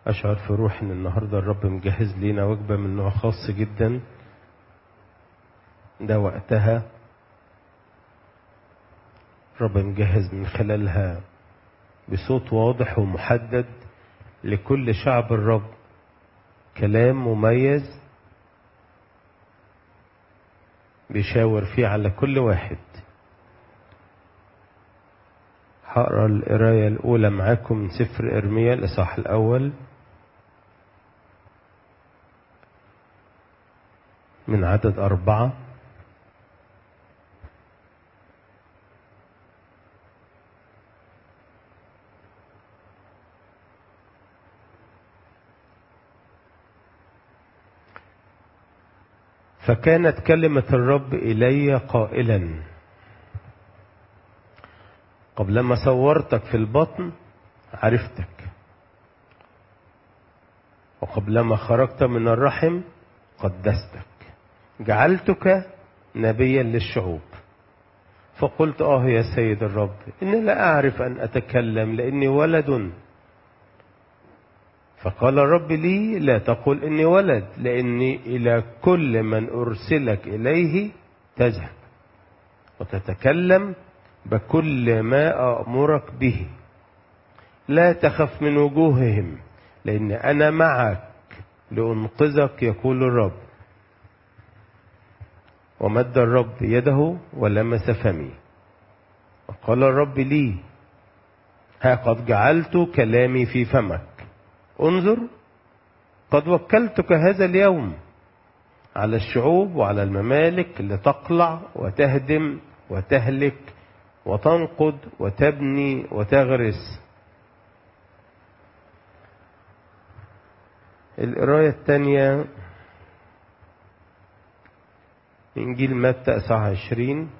أشعر في روحي إن النهاردة الرب مجهز لينا وجبة من نوع خاص جدا. ده وقتها الرب مجهز من خلالها بصوت واضح ومحدد لكل شعب الرب كلام مميز بيشاور فيه على كل واحد. هقرأ القراية الأولى معاكم من سفر إرميا الإصحاح الأول من عدد 4. فكانت كلمة الرب إلي قائلا: قبلما صورتك في البطن عرفتك، وقبلما خرجت من الرحم قدستك، جعلتك نبيا للشعوب. فقلت يا سيد الرب، إني لا أعرف أن أتكلم لأني ولد. فقال الرب لي: لا تقل إني ولد، لأني إلى كل من أرسلك إليه تذهب وتتكلم بكل ما أأمرك به. لا تخف من وجوههم، لأن أنا معك لأنقذك، يقول الرب. ومد الرب يده ولمس فمي، وقال الرب لي: ها قد جعلت كلامي في فمك. انظر، قد وكلتك هذا اليوم على الشعوب وعلى الممالك لتقلع وتهدم وتهلك وتنقض وتبني وتغرس. القراية الثانية إنجيل متى إصحاح 20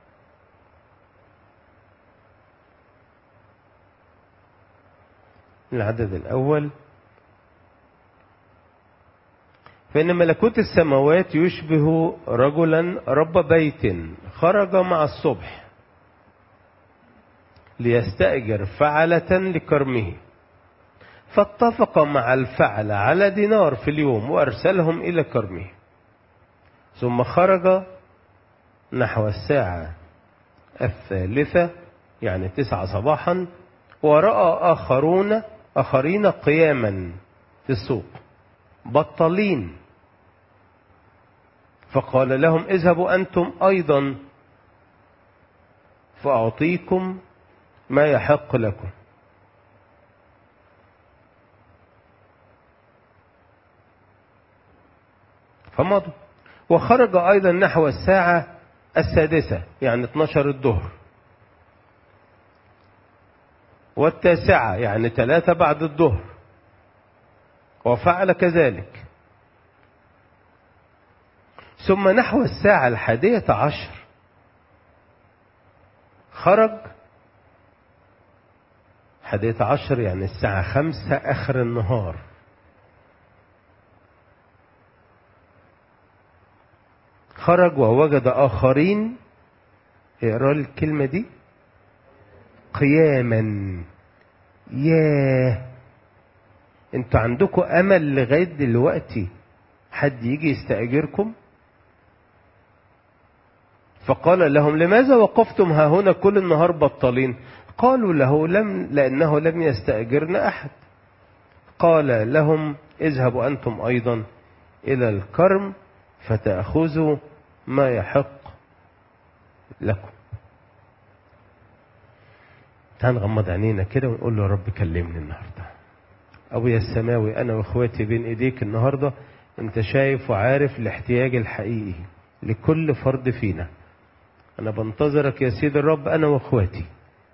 العدد الأول. فإن ملكوت السماوات يشبه رجلا رب بيت خرج مع الصبح ليستأجر فعلة لكرمه، فاتفق مع الفعل على دينار في اليوم وأرسلهم إلى كرمه. ثم خرج نحو الساعة 3 يعني 9 صباحا، ورأى آخرين قياما في السوق بطلين، فقال لهم: اذهبوا أنتم أيضا فأعطيكم ما يحق لكم. فمضوا. وخرج أيضا نحو الساعة 6 يعني 12 الظهر، و9 يعني 3 بعد الظهر، وفعل كذلك. ثم نحو الساعة 11 خرج. 11 يعني الساعة 5 آخر النهار. خرج ووجد آخرين، اقرأ الكلمة دي، قياما. ياه، انتوا عندكم أمل لغاية دلوقتي حد يجي يستأجركم؟ فقال لهم: لماذا وقفتم ها هنا كل النهار بطلين؟ قالوا له: لأنه لم يستأجرنا أحد. قال لهم: اذهبوا أنتم أيضا إلى الكرم فتأخذوا ما يحق لكم. تعال نغمض عينينا كده ونقول له: يا رب كلمني النهارده. أبويا السماوي، أنا وإخواتي بين إيديك النهارده. أنت شايف وعارف الاحتياج الحقيقي لكل فرد فينا. أنا بنتظرك يا سيد الرب، أنا وإخواتي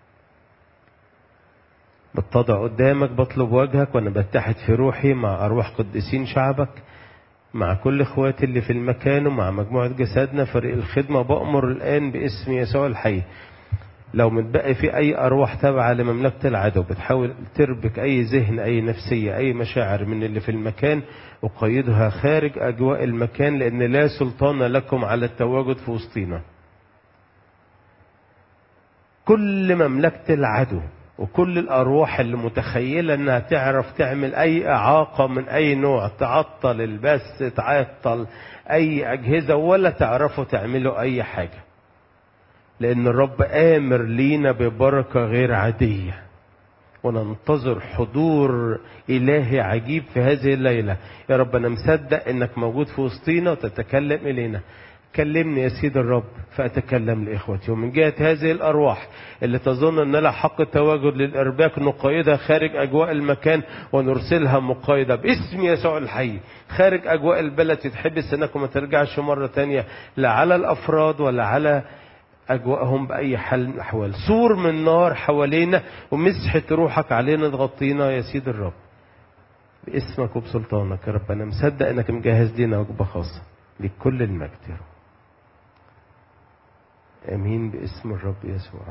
بتضع قدامك، بطلب وجهك، وأنا بتحد في روحي مع أرواح قديسين شعبك، مع كل إخواتي اللي في المكان، ومع مجموعة جسدنا فريق الخدمة. بأمر الآن باسم يسوع الحي، لو متبقي في أي أرواح تابعة لمملكة العدو بتحاول تربك أي ذهن، أي نفسية، أي مشاعر من اللي في المكان، وقيدها خارج أجواء المكان، لأن لا سلطان لكم على التواجد في وسطينا. كل مملكة العدو وكل الأرواح اللي متخيلة أنها تعرف تعمل أي إعاقة من أي نوع، تعطل البث، تعطل أي أجهزة، ولا تعرفوا تعملوا أي حاجة، لأن الرب آمر لينا ببركة غير عادية، وننتظر حضور إلهي عجيب في هذه الليلة. يا رب أنا مصدق أنك موجود في وسطينا وتتكلم إلينا. كلمني يا سيد الرب فأتكلم لإخوتي. ومن جهة هذه الأرواح اللي تظن أن لها حق التواجد للإرباك، نقيدها خارج أجواء المكان ونرسلها مقايدة باسم يسوع الحي خارج أجواء البلد، تتحبس أنكم ما ترجعش مرة تانية لا على الأفراد ولا على أجواءهم بأي حال من الأحوال. سور من نار حوالينا ومسحة روحك علينا تغطينا يا سيد الرب باسمك وبسلطانك. يا رب أنا مصدق أنك مجهز لنا وجبة خاصة لكل المجد يا رب. امين باسم الرب يسوع.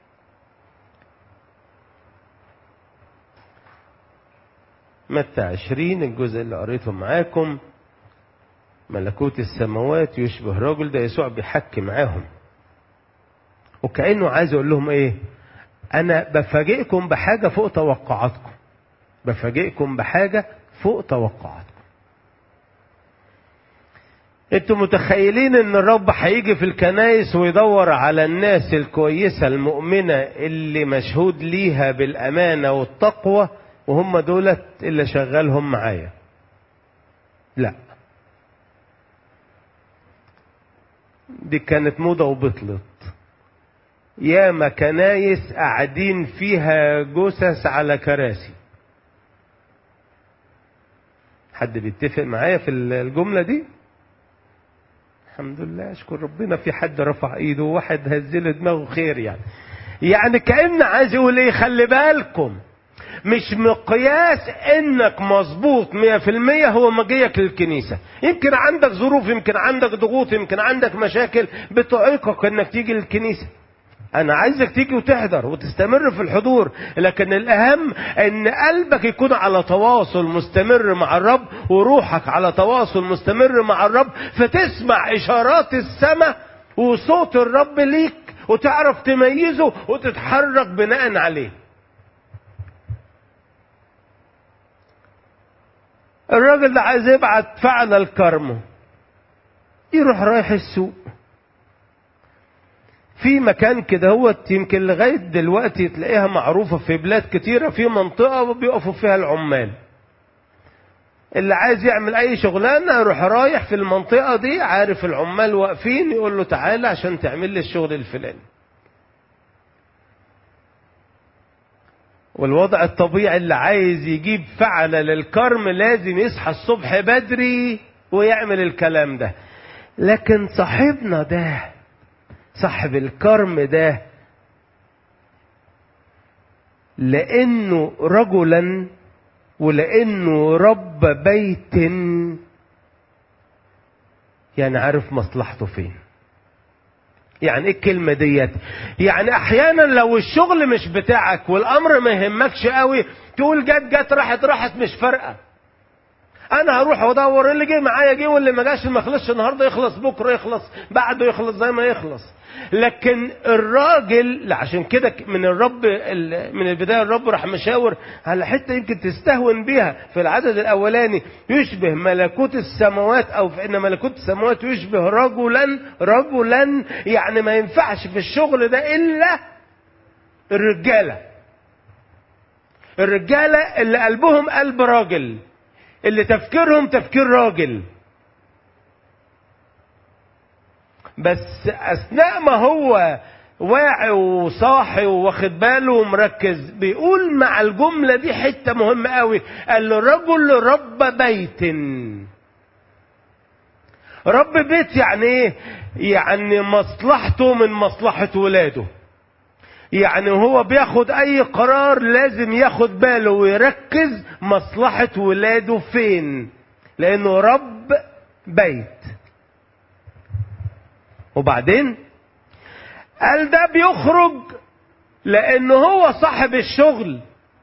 متى 20 الجزء اللي قريته معاكم، ملكوت السماوات يشبه رجل. ده يسوع بيحكي معاهم وكأنه عايز يقول لهم ايه؟ انا بفاجئكم بحاجة فوق توقعاتكم، بفاجئكم بحاجة فوق توقعاتكم. انتوا متخيلين ان الرب هيجي في الكنائس ويدور على الناس الكويسة المؤمنة اللي مشهود ليها بالامانة والتقوى وهم دولت اللي شغالهم معايا؟ لا، دي كانت موضة وبطلت. ياما كنايس قاعدين فيها جثث على كراسي. حد بيتفق معايا في الجملة دي؟ الحمد لله، اشكر ربنا. في حد رفع ايده وواحد هزله دماغه خير. يعني كأن عايز يقول ايه؟ خلي بالكم، مش مقياس انك مظبوط 100% هو مجيئك للكنيسة. يمكن عندك ظروف، يمكن عندك ضغوط، يمكن عندك مشاكل بتعيقك انك تيجي للكنيسة. انا عايزك تيجي وتحضر وتستمر في الحضور، لكن الاهم ان قلبك يكون على تواصل مستمر مع الرب وروحك على تواصل مستمر مع الرب، فتسمع اشارات السماء وصوت الرب ليك وتعرف تميزه وتتحرك بناء عليه. الراجل ده عايز يبعت فعل الكرم، يروح رايح السوق في مكان كده، هو يمكن لغاية دلوقتي تلاقيها معروفة في بلاد كتيرة، في منطقة بيقفوا فيها العمال. اللي عايز يعمل اي شغلانة يروح رايح في المنطقة دي، عارف العمال واقفين، يقول له تعالى عشان تعمل لي الشغل الفلاني. والوضع الطبيعي اللي عايز يجيب فعلة للكرم لازم يصحى الصبح بدري ويعمل الكلام ده. لكن صاحبنا ده، صاحب الكرم ده، لأنه رجلا ولأنه رب بيت، يعني عارف مصلحته فين. يعني ايه الكلمة ديت؟ يعني احيانا لو الشغل مش بتاعك والامر ما يهمكش قوي، تقول جت راحت مش فارقة، انا هروح وادور، اللي جه معايا جه واللي ما جاش ما خلصش النهارده يخلص بكره، يخلص بعده، يخلص زي ما يخلص. لكن الراجل، عشان كده من الرب من البدايه الرب راح مشاور على حته يمكن تستهون بيها في العدد الاولاني، يشبه ملكوت السماوات، او فان ملكوت السماوات يشبه رجلا. يعني ما ينفعش في الشغل ده الا الرجاله اللي قلبهم قلب راجل، اللي تفكيرهم تفكير راجل. بس اثناء ما هو واعي وصاحي واخد باله ومركز، بيقول مع الجملة دي حتة مهمة قوي، قال له رجل رب بيت. رب بيت يعني ايه؟ يعني مصلحته من مصلحة ولاده. يعني هو بياخد اي قرار لازم ياخد باله ويركز مصلحة ولاده فين، لانه رب بيت. وبعدين قال ده بيخرج لانه هو صاحب الشغل،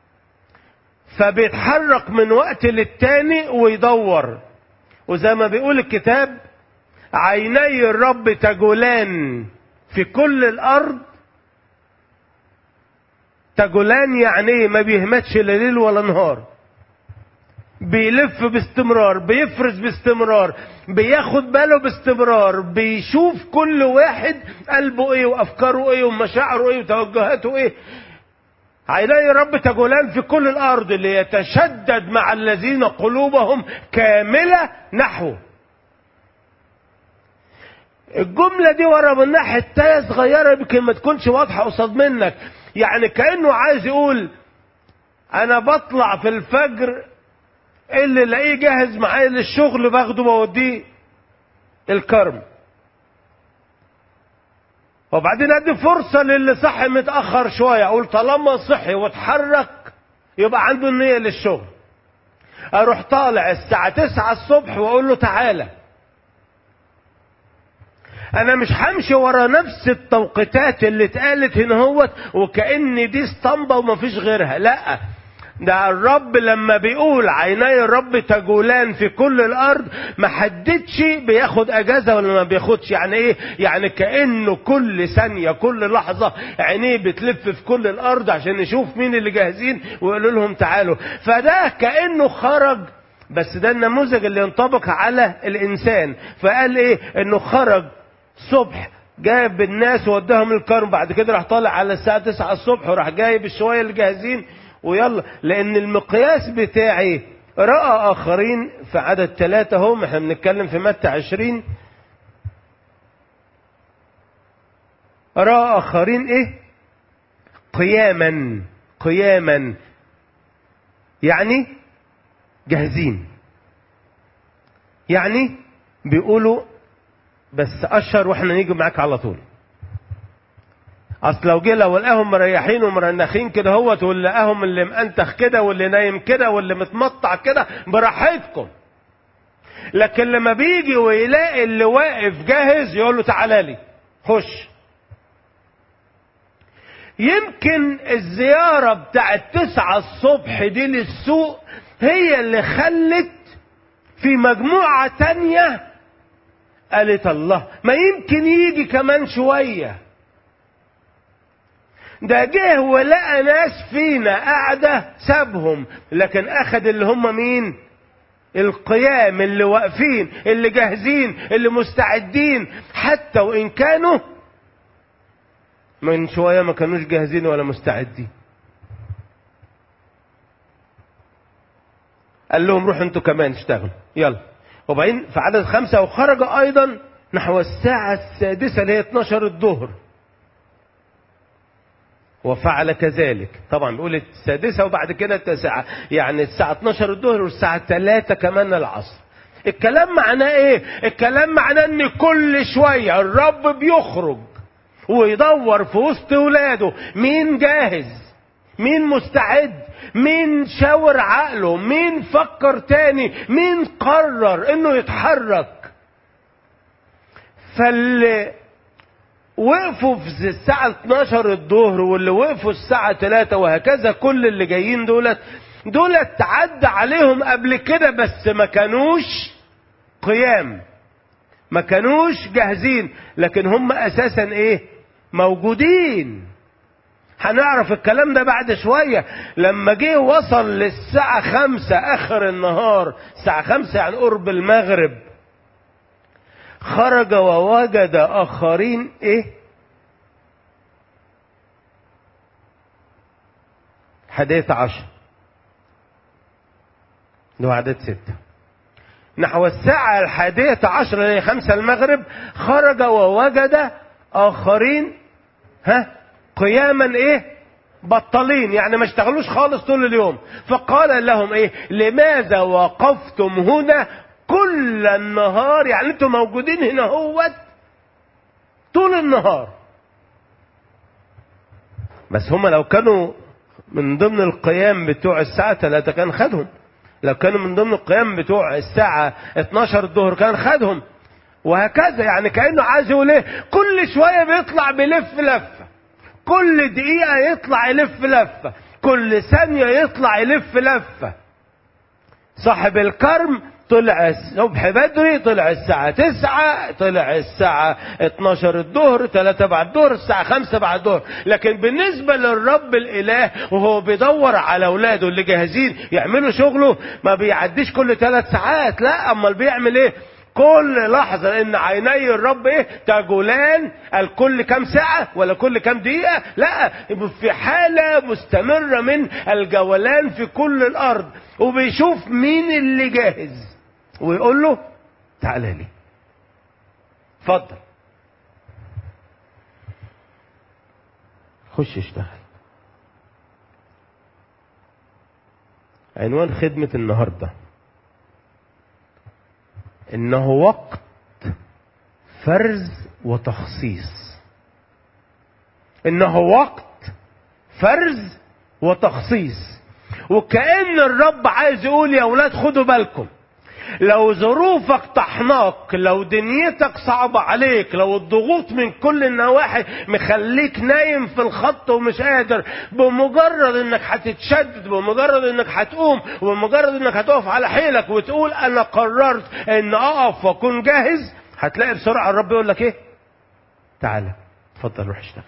فبيتحرك من وقت للتاني ويدور. وزي ما بيقول الكتاب، عيني الرب تجولان في كل الارض تجولان يعني ما بيهمتش لا ليل ولا نهار، بيلف باستمرار، بيفرز باستمرار، بياخد باله باستمرار، بيشوف كل واحد قلبه ايه وافكاره ايه ومشاعره ايه وتوجهاته ايه. عيني رب تجولان في كل الارض ليتشدد مع الذين قلوبهم كاملة نحوه. الجملة دي ورا من ناحية تاية صغيرة يمكن ما تكونش واضحة قصاد منك، يعني كأنه عايز يقول انا بطلع في الفجر اللي الاقيه جاهز معايا للشغل باخده بوديه الكرم، وبعدين ادي فرصة للي صحي متأخر شوية، اقول طالما صحي واتحرك يبقى عنده النية للشغل. اروح طالع الساعة 9 الصبح واقول له تعالى. انا مش همشي ورا نفس التوقيتات اللي اتقالت هنا هوت وكأن دي اسطمبة ومفيش غيرها، لا، ده الرب لما بيقول عيني الرب تجولان في كل الارض ما حددش بياخد اجازة ولا ما بياخدش. يعني ايه؟ يعني كأنه كل ثانية كل لحظة عينيه بتلف في كل الارض عشان يشوف مين اللي جاهزين ويقولوا لهم تعالوا. فده كأنه خرج، بس ده النموذج اللي ينطبق على الانسان. فقال ايه؟ انه خرج الصبح جايب الناس ووداهم الكرم، بعد كده راح طالع على الساعة 9 الصبح وراح جايب الشوية اللي جاهزين ويلا. لان المقياس بتاعي رأى اخرين في عدد 3 هم، احنا بنتكلم في متى 20. رأى اخرين ايه؟ قياما يعني جاهزين، يعني بيقولوا بس اشهر واحنا نيجي معاك على طول. اصل لو جه لو لقاهم مريحين ومرنخين كده هوت، واللي لقاهم اللي مأنتخ كده واللي نايم كده واللي متمطع كده براحتكم. لكن لما بيجي ويلاقي اللي واقف جاهز يقول له تعالى لي خش. يمكن الزيارة بتاعت 9 الصبح دي للسوق هي اللي خلت في مجموعة تانية قالت الله ما يمكن يجي كمان شوية. ده جه ولقى ناس فينا قاعدة سابهم، لكن اخد اللي هم مين؟ القيام، اللي واقفين، اللي جاهزين، اللي مستعدين، حتى وان كانوا من شوية ما كانوش جاهزين ولا مستعدين. قال لهم روحوا انتوا كمان اشتغلوا يلا. وبعدين في عدد 5 وخرج ايضا نحو الساعة 6 اللي هي 12 الظهر وفعل كذلك. طبعا بيقول 6 وبعد كده 9، يعني الساعة 12 الظهر والساعة 3 كمان العصر. الكلام معناه ايه؟ الكلام معناه ان كل شوية الرب بيخرج ويدور في وسط ولاده مين جاهز، مين مستعد، مين شاور عقله، مين فكر تاني، مين قرر انه يتحرك. فاللي وقفوا في الساعة 12 الظهر واللي وقفوا الساعة 3 وهكذا كل اللي جايين دولت عدى عليهم قبل كده بس ما كانوش قيام، ما كانوش جاهزين، لكن هم اساسا ايه؟ موجودين. هنعرف الكلام ده بعد شوية. لما جه وصل للساعة 5 اخر النهار، الساعة 5 يعني قرب المغرب، خرج ووجد اخرين ايه؟ 11 ده عدد 6. نحو الساعة 11 اللي هي 5 المغرب خرج ووجد اخرين قياما ايه؟ بطلين، يعني ما اشتغلوش خالص طول اليوم. فقال لهم ايه؟ لماذا وقفتم هنا كل النهار؟ يعني انتم موجودين هنا هوت طول النهار. بس هم لو كانوا من ضمن القيام بتوع الساعة 3 كان خدهم، لو كانوا من ضمن القيام بتوع الساعة 12 الظهر كان خدهم، وهكذا. يعني كأنه عايز يقول ايه؟ كل شوية بيطلع بلف لفة، كل دقيقة يطلع يلف لفة، كل ثانية يطلع يلف لفة. صاحب الكرم طلع الصبح بدري، طلع الساعة 9، طلع الساعة 12 الظهر، 3 بعد الظهر، الساعة 5 بعد الظهر. لكن بالنسبة للرب الإله وهو بيدور على أولاده اللي جاهزين يعملوا شغله، ما بيعديش كل 3 ساعات، لا، أمال بيعمل إيه؟ كل لحظة. لأن عيني الرب إيه؟ تجولان. الكل كام ساعة ولا كل كام دقيقة؟ لا، في حالة مستمرة من الجولان في كل الأرض، وبيشوف مين اللي جاهز ويقول له تعالى لي، اتفضل خش اشتغل. عنوان خدمة النهاردة انه وقت فرز وتخصيص. انه وقت فرز وتخصيص. وكأن الرب عايز يقول يا اولاد خدوا بالكم، لو ظروفك طحناك، لو دنيتك صعبة عليك، لو الضغوط من كل النواحي مخليك نايم في الخط ومش قادر، بمجرد انك هتتشدد، بمجرد انك هتقوم، وبمجرد انك هتقف على حيلك وتقول انا قررت ان اقف واكون جاهز، هتلاقي بسرعة الرب يقول لك ايه؟ تعالى اتفضل روح اشتغل.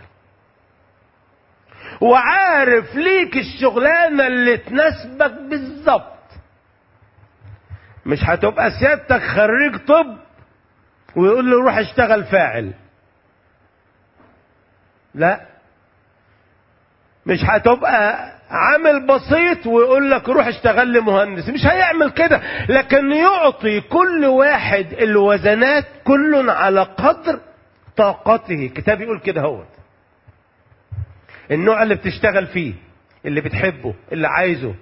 وعارف ليك الشغلانة اللي تناسبك بالظبط. مش هتبقى سيادتك خريج طب ويقول له روح اشتغل فاعل، لا. مش هتبقى عامل بسيط ويقول لك روح اشتغل لي مهندس، مش هيعمل كده. لكن يعطي كل واحد الوزنات، كل على قدر طاقته. الكتاب يقول كده، هو النوع اللي بتشتغل فيه، اللي بتحبه، اللي عايزه،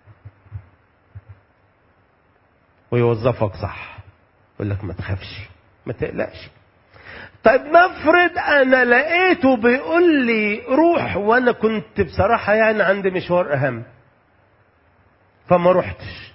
ويوظفك صح. يقول لك ما تخافش، ما تقلقش. طيب نفرض انا لقيته بيقول لي روح، وانا كنت بصراحة يعني عندي مشوار اهم فما روحتش.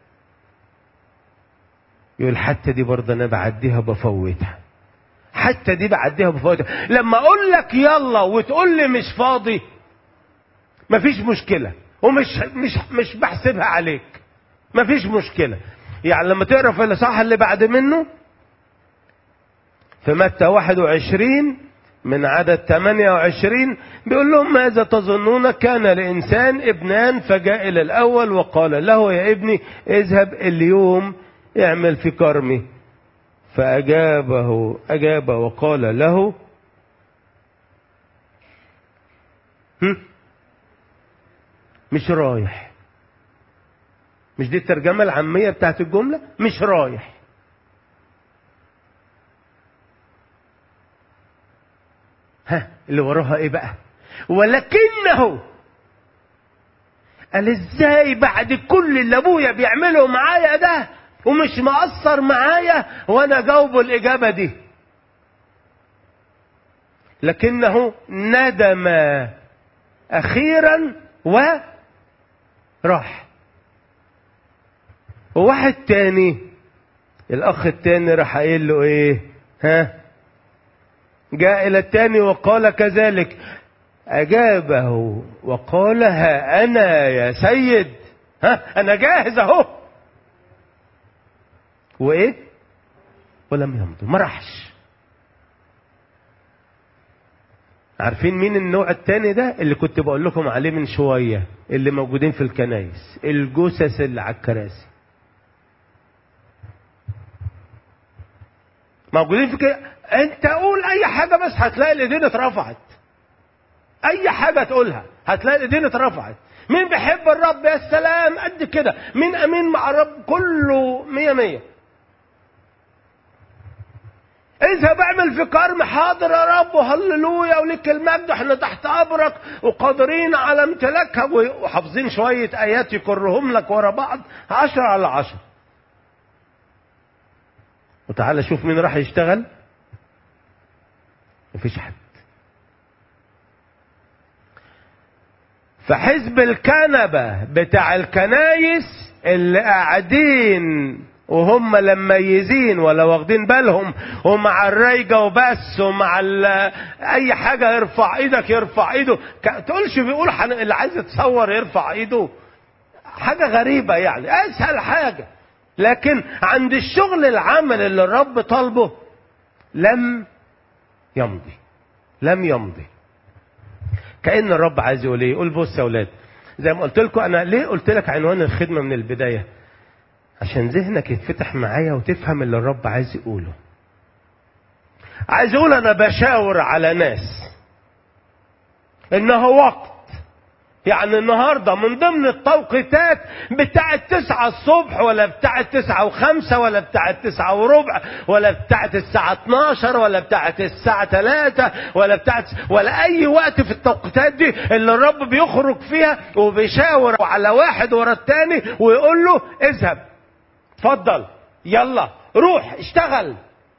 يقول حتى دي برضه انا بعديها بفوتها، حتى دي بعديها بفوتها. لما اقول لك يلا وتقول لي مش فاضي، مفيش مشكلة، ومش مش بحسبها عليك، مفيش مشكلة. يعني لما تقرا في الاصحاح اللي بعد منه في متى 21 من عدد 28 بيقول لهم ماذا تظنون؟ كان لإنسان ابنان فجاء إلى الأول وقال له يا ابني اذهب اليوم اعمل في كرمي. فأجاب وقال له مش رايح. مش دي الترجمة العامية بتاعت الجملة؟ مش رايح. اللي وراها ايه بقى؟ ولكنه قال ازاي بعد كل اللي ابويا بيعمله معايا ده ومش مقصر معايا وانا جاوبه الاجابة دي؟ لكنه ندم اخيرا وراح. وواحد تاني، الاخ التاني راح قايل له ايه؟ جاء الى التاني وقال كذلك. اجابه وقال ها انا يا سيد، انا جاهز اهو. وايه؟ ولم يمضي، ما راحش. عارفين مين النوع التاني ده؟ اللي كنت بقول لكم عليه من شوية، اللي موجودين في الكنايس، الجثث اللي على الكراسي موجودين في كده. انت قول اي حاجة بس هتلاقي الايدين اترفعت. اي حاجة تقولها هتلاقي الايدين اترفعت. مين بيحب الرب؟ يا سلام قد كده. مين امين مع الرب؟ كله 100. اذهب اعمل في كرم. حاضر يا رب وهللويا ولك المجد، احنا تحت امرك وقادرين على امتلاكها، وحافظين شوية ايات يكرهم لك ورا بعض 10 على 10. وتعالى شوف مين راح يشتغل. مفيش حد. فحزب الكنبة بتاع الكنايس اللي قاعدين وهم لميزين ولا واخدين بالهم، ومع الرايجة وبس، ومع اي حاجة يرفع ايدك يرفع ايده. تقولش بيقول اللي عايز يتصور يرفع ايده. حاجة غريبة يعني. اسهل حاجة لكن عند الشغل العمل اللي الرب طالبه لم يمضي. لم يمضي. كأن الرب عايز يقول ايه؟ يقول بص يا اولاد، زي ما قلت لكم، انا ليه قلت لك عنوان الخدمة من البداية؟ عشان ذهنك يتفتح معايا وتفهم اللي الرب عايز يقوله. عايز يقول انا بشاور على ناس انه وقت، يعني النهاردة من ضمن التوقيتات بتاعة 9 الصبح، ولا بتاعة 9 و5، ولا بتاعة 9 وربع، ولا بتاعة الساعة 12، ولا بتاعة الساعة 3، ولا اي وقت في التوقيتات دي اللي الرب بيخرج فيها وبيشاور على واحد ورا التاني ويقول له اذهب، اتفضل، يلا روح اشتغل.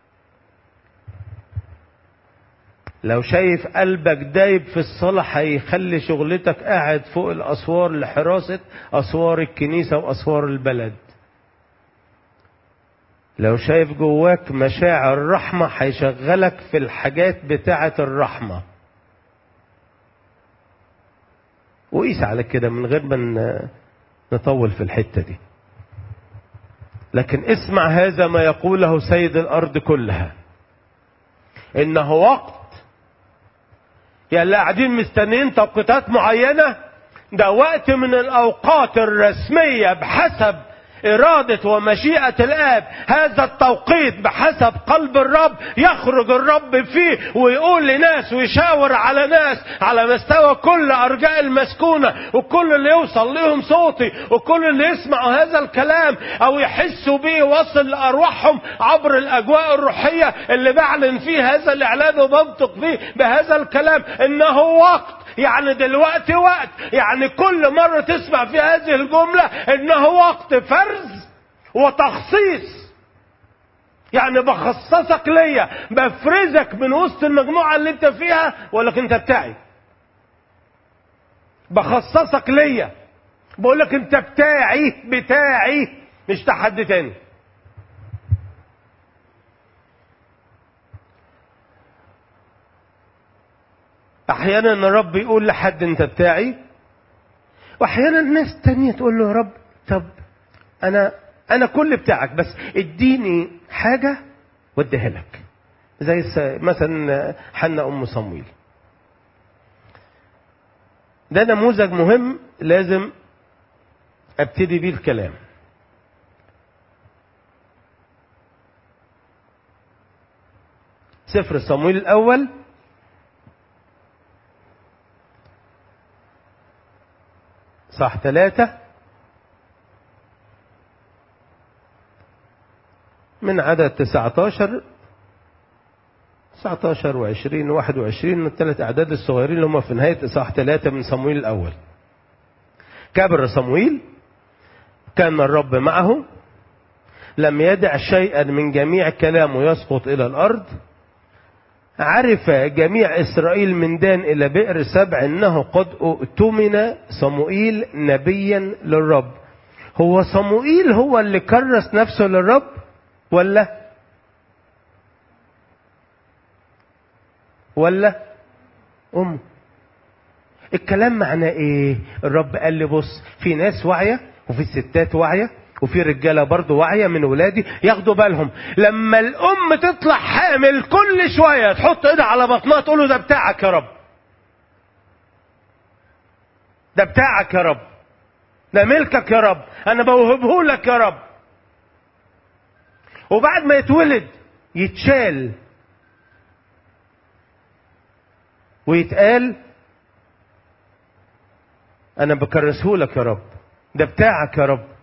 لو شايف قلبك دايب في الصلاة هيخلي شغلتك قاعد فوق الأسوار لحراسة أسوار الكنيسة وأسوار البلد. لو شايف جواك مشاعر رحمة هيشغلك في الحاجات بتاعة الرحمة. وقيس على كده من غير ما نطول في الحتة دي. لكن اسمع هذا ما يقوله سيد الأرض كلها، إنه وقت يا اللي قاعدين مستنيين توقيتات معينة، ده وقت من الأوقات الرسمية بحسب إرادة ومشيئة الآب. هذا التوقيت بحسب قلب الرب يخرج الرب فيه ويقول لناس ويشاور على ناس على مستوى كل أرجاء المسكونة، وكل اللي يوصل لهم صوتي وكل اللي يسمعوا هذا الكلام أو يحسوا به وصل لأرواحهم عبر الأجواء الروحية اللي بعلن فيه هذا الإعلان وبنطق فيه بهذا الكلام إنه وقت. يعني دلوقتي وقت، يعني كل مرة تسمع في هذه الجملة إنه وقت فرز وتخصيص. يعني بخصصك ليا، بفرزك من وسط المجموعة اللي انت فيها، ولكن انت بتاعي. بخصصك ليا، بقولك انت بتاعي مش تحد تاني. احيانا الرب يقول لحد انت بتاعي، واحيانا الناس تانية تقول له يا رب طب انا كل بتاعك، بس اديني حاجة واديها لك. زي مثلا حنا ام صمويل. ده نموذج مهم لازم ابتدي بيه الكلام. سفر صمويل الاول صح 3 من عدد 19 و20 و21، الثلاث أعداد الصغيرين اللي هم في نهاية إصحاح 3 من صمويل الأول. كبر صمويل، كان الرب معه، لم يدع شيئا من جميع كلامه يسقط إلى الأرض. عرف جميع إسرائيل من دان إلى بئر سبع أنه قد اؤتمن صموئيل نبيا للرب. هو صموئيل هو اللي كرس نفسه للرب ولا أمه؟ الكلام معناه ايه؟ الرب قال لي بص، في ناس واعية وفي ستات واعية وفي رجالة برضو واعية من ولادي ياخدوا بالهم. لما الام تطلع حامل كل شوية تحط ايدها على بطنها تقول له ده بتاعك يا رب، ده بتاعك يا رب، ده ملكك يا رب، انا بوهبه لك يا رب. وبعد ما يتولد يتشال ويتقال انا بكرسه لك يا رب، ده بتاعك يا رب.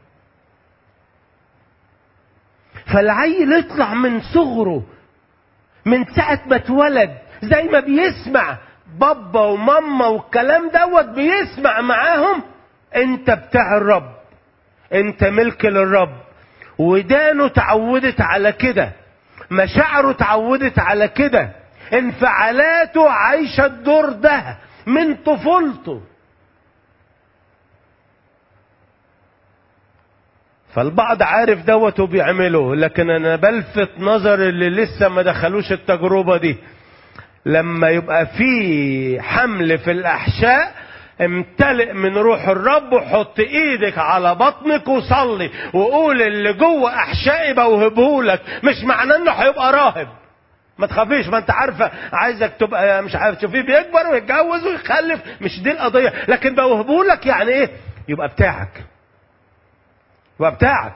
فالعيل يطلع من صغره، من ساعة ما اتولد، زي ما بيسمع بابا وماما والكلام دوت بيسمع معاهم انت بتاع الرب، انت ملك للرب. ودانه تعودت على كده، مشاعره تعودت على كده، انفعالاته عايشة الدور ده من طفولته. فالبعض عارف دوت وبيعمله، لكن انا بلفت نظر اللي لسه ما دخلوش التجربة دي. لما يبقى في حمل في الاحشاء امتلئ من روح الرب وحط ايدك على بطنك وصلي وقول اللي جوه احشائي بوهبهولك. مش معناه انه هيبقى راهب، ما تخافيش، ما انت عارفه عايزك تبقى مش عارف تشوفيه بيكبر ويتجوز ويخلف، مش دي القضيه. لكن بوهبهولك يعني ايه؟ يبقى بتاعك، يبقى بتاعك.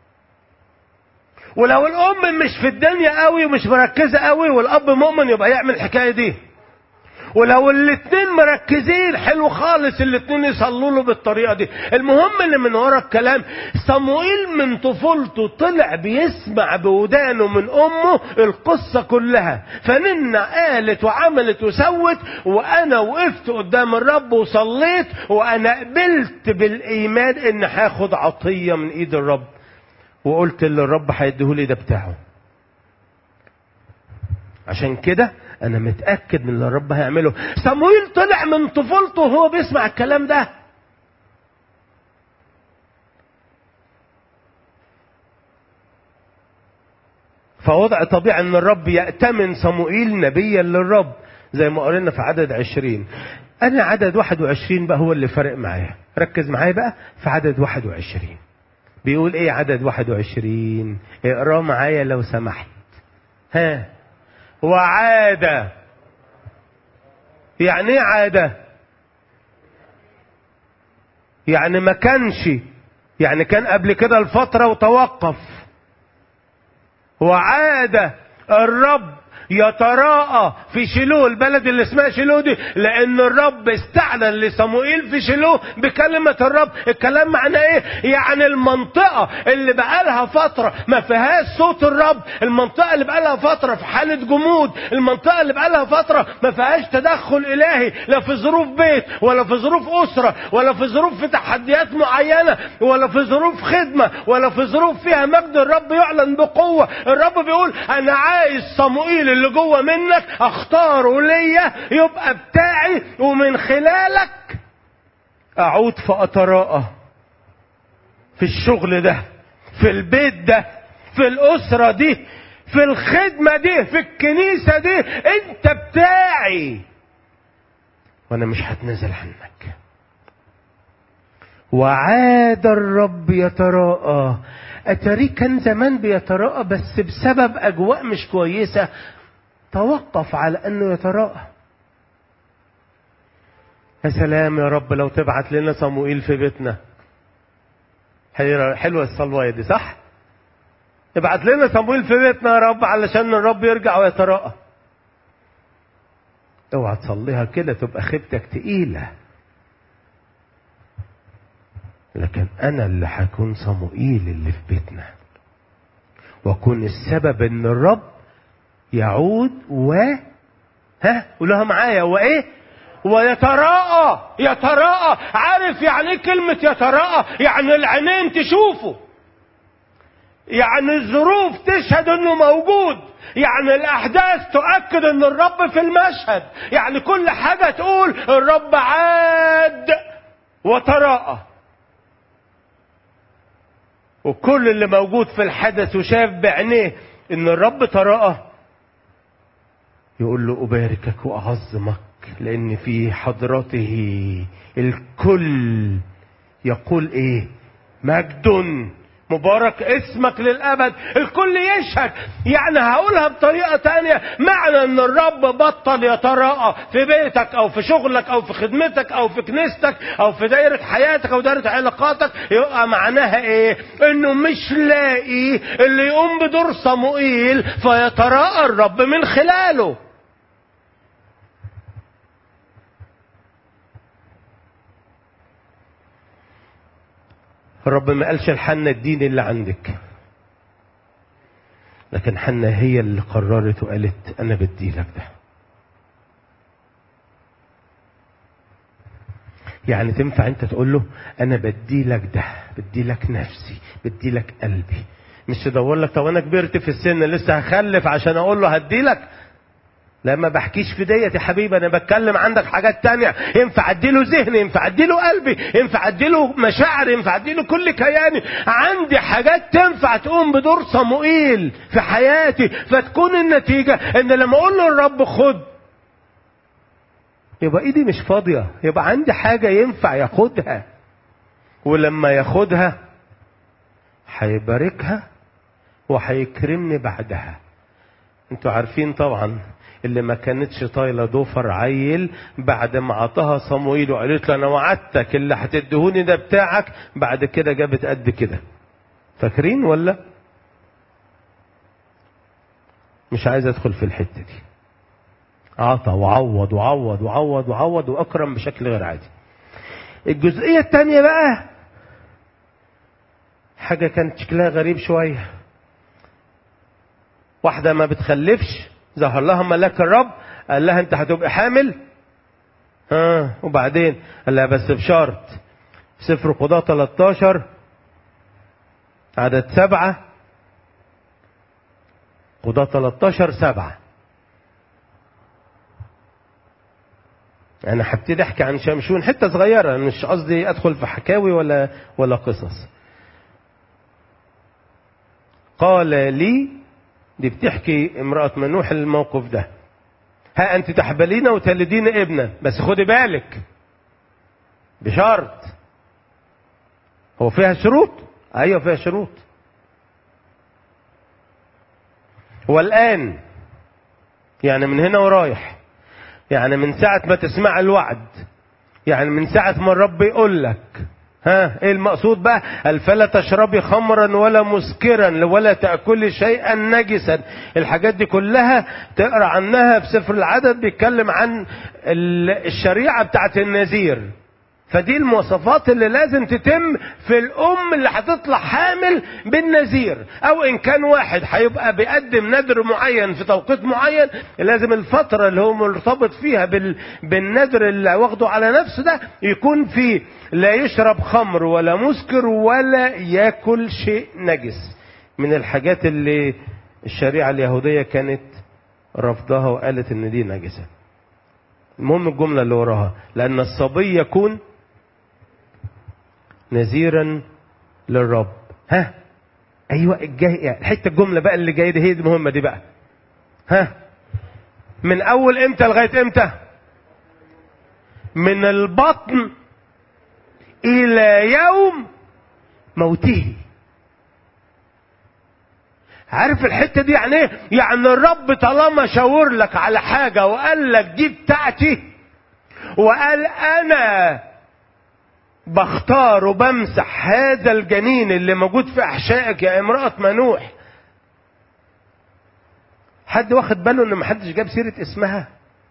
ولو الام مش في الدنيا قوي ومش مركزه قوي والاب مؤمن يبقى يعمل الحكايه دي. ولو الاتنين مركزين حلو خالص، الاتنين يصلوا له بالطريقه دي. المهم اللي من ورا الكلام، صموئيل من طفولته طلع بيسمع بودانه من امه القصه كلها، فننا قالت وعملت وسوت، وانا وقفت قدام الرب وصليت، وانا قبلت بالايمان ان هاخد عطيه من ايد الرب، وقلت اللي الرب هيديهولي ده بتاعه. عشان كده انا متأكد من اللي الرب هيعمله. صموئيل طلع من طفولته وهو بيسمع الكلام ده. فوضع طبيعي ان الرب يأتمن صموئيل نبيا للرب زي ما قرينا في عدد 20. انا عدد 21 بقى هو اللي فرق معايا. ركز معايا بقى في عدد 21. بيقول ايه عدد 21؟ اقراه معايا لو سمحت. ها، وعادة. يعني ايه عادة؟ يعني ما كانش، يعني كان قبل كده الفترة وتوقف. وعاد الرب يتراءى في شيلوه، البلد اللي اسمها شيلوه دي، لان الرب استعلن لصموئيل في شيلوه بكلمة الرب. الكلام معناه ايه؟ يعني المنطقة اللي بقالها فترة ما فيهاش صوت الرب، المنطقة اللي بقالها فترة في حالة جمود، المنطقة اللي بقالها فترة ما فيهاش تدخل الهي، لا في ظروف بيت ولا في ظروف اسرة ولا في ظروف في تحديات معينة ولا في ظروف خدمة ولا في ظروف فيها مجد الرب يعلن بقوة. الرب بيقول انا عايز صموئيل اللي جوه منك اختاره ليا يبقى بتاعي، ومن خلالك اعود فاتراءى في الشغل ده، في البيت ده، في الاسرة دي، في الخدمة دي، في الكنيسة دي. انت بتاعي وانا مش هتنازل عنك. وعاد الرب يتراءى. اتاريه كان زمان بيتراءى بس بسبب اجواء مش كويسة توقف على انه يتراءى. يا سلام يا رب لو تبعت لنا صموئيل في بيتنا. حلوة الصلوة دي صح؟ ابعت لنا صموئيل في بيتنا يا رب علشان الرب يرجع ويتراءى. اوعى تصليها كده تبقى خيبتك تقيلة. لكن انا اللي هكون صموئيل اللي في بيتنا، واكون السبب ان الرب يعود قولها معايا وايه؟ ويتراءى. يتراءى، عارف يعني ايه كلمة يتراءى؟ يعني العينين تشوفه، يعني الظروف تشهد انه موجود، يعني الاحداث تؤكد ان الرب في المشهد، يعني كل حاجة تقول الرب عاد وتراءى. وكل اللي موجود في الحدث وشاف بعينيه ان الرب تراءى يقول له أباركك وأعظمك، لأن في حضرته الكل يقول إيه؟ مجد مبارك اسمك للأبد. الكل يشهد. يعني هقولها بطريقة تانية، معنى ان الرب بطل يتراءى في بيتك او في شغلك او في خدمتك او في كنيستك او في دائرة حياتك او دائرة علاقاتك، يبقى معناها ايه؟ انه مش لاقي اللي يقوم بدور صموئيل فيتراءى الرب من خلاله. الرب ما قالش لحنا الدين اللي عندك، لكن حنا هي اللي قررت وقالت انا بدي لك ده. يعني تنفع انت تقول له انا بدي لك ده، بدي لك نفسي، بدي لك قلبي، مش تدور لك طب انا كبرت في السن لسه هخلف عشان اقول له هدي لك؟ لا، ما بحكيش في ديت يا حبيبي، انا بتكلم عندك حاجات تانية. ينفع اديله ذهني، ينفع اديله قلبي، ينفع اديله مشاعر، ينفع اديله كل كياني. عندي حاجات تنفع تقوم بدور صموئيل في حياتي، فتكون النتيجة ان لما اقول له الرب خد يبقى ايدي مش فاضية، يبقى عندي حاجة ينفع ياخدها، ولما ياخدها هيباركها وهيكرمني بعدها. انتوا عارفين طبعا اللي ما كانتش طايله ضفر عيل بعد ما عطاها صموئيل وقالت له انا وعدتك اللي هتديهوني ده بتاعك، بعد كده جابت قد كده. فاكرين ولا؟ مش عايز ادخل في الحته دي. عطى وعوض وعوض وعوض وعوض واكرم بشكل غير عادي. الجزئيه الثانيه بقى حاجه كانت شكلها غريب شويه. واحده ما بتخلفش، ظهر لها ملاك الرب قال لها انت هتبقى حامل. وبعدين قال لها بس بشرط، في سفر قضاة 13 عدد 7، قضاة 13:7. انا هبتدي احكي عن شمشون حته صغيره، مش قصدي ادخل في حكاوي ولا قصص. قال لي، دي بتحكي امرأة منوح الموقف ده، ها انت تحبلين وتلدين ابنا، بس خدي بالك بشرط. هو فيها شروط؟ ايوه فيها شروط. والآن يعني من هنا ورايح، يعني من ساعة ما تسمع الوعد، يعني من ساعة ما الرب يقول لك ايه المقصود بقى؟ قال فلا تشربي خمرا ولا مسكرا ولا تأكلي شيئا نجسا. الحاجات دي كلها تقرأ عنها في سفر العدد، بيتكلم عن الشريعة بتاعت النذير. فدي المواصفات اللي لازم تتم في الأم اللي هتطلع حامل بالنذير، أو إن كان واحد هيبقى بيقدم نذر معين في توقيت معين، لازم الفترة اللي هو مرتبط فيها بالنذر اللي واخده على نفسه ده يكون فيه لا يشرب خمر ولا مسكر ولا ياكل شيء نجس، من الحاجات اللي الشريعة اليهودية كانت رفضها وقالت إن دي نجسة. المهم الجملة اللي وراها، لأن الصبي يكون نذيرا للرب. ايوه الجاي الحته الجمله بقى اللي جايه دي هي المهمه دي بقى. من اول امتى لغايه امتى؟ من البطن الى يوم موته. عارف الحته دي يعني ايه؟ يعني الرب طالما شاور لك على حاجه وقال لك دي بتاعتي، وقال انا بختار وبمسح هذا الجنين اللي موجود في احشائك يا امرأة منوح. حد واخد باله ان محدش جاب سيرة اسمها؟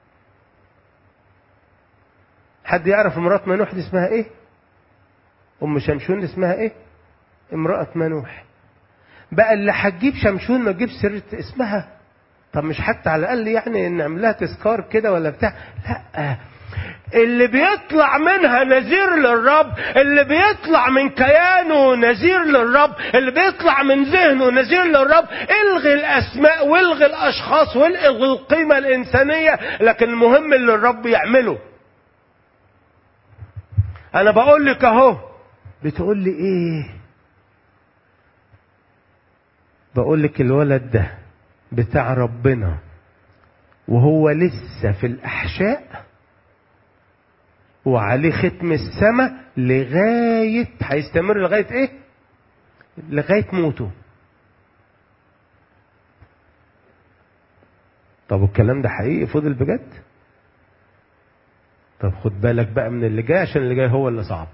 حد يعرف امرأة منوح دي اسمها ايه؟ ام شمشون دي اسمها ايه؟ امرأة منوح. بقى اللي هتجيب شمشون ما تجيب سيرة اسمها؟ طب مش حتى على الاقل يعني نعمل لها تذكار كده ولا بتاع؟ لا، اللي بيطلع منها نذير للرب، اللي بيطلع من كيانه نذير للرب، اللي بيطلع من ذهنه نذير للرب، الغي الاسماء والغي الاشخاص والغي القيمة الانسانية، لكن المهم اللي الرب يعمله. انا بقول لك اهو. بتقول لي ايه؟ بقول لك الولد ده بتاع ربنا وهو لسه في الاحشاء وعليه ختم السماء لغاية، هيستمر لغاية ايه؟ لغاية موته. طب الكلام ده حقيقي فضل بجد؟ طب خد بالك بقى من اللي جاي، عشان اللي جاي هو اللي صعب.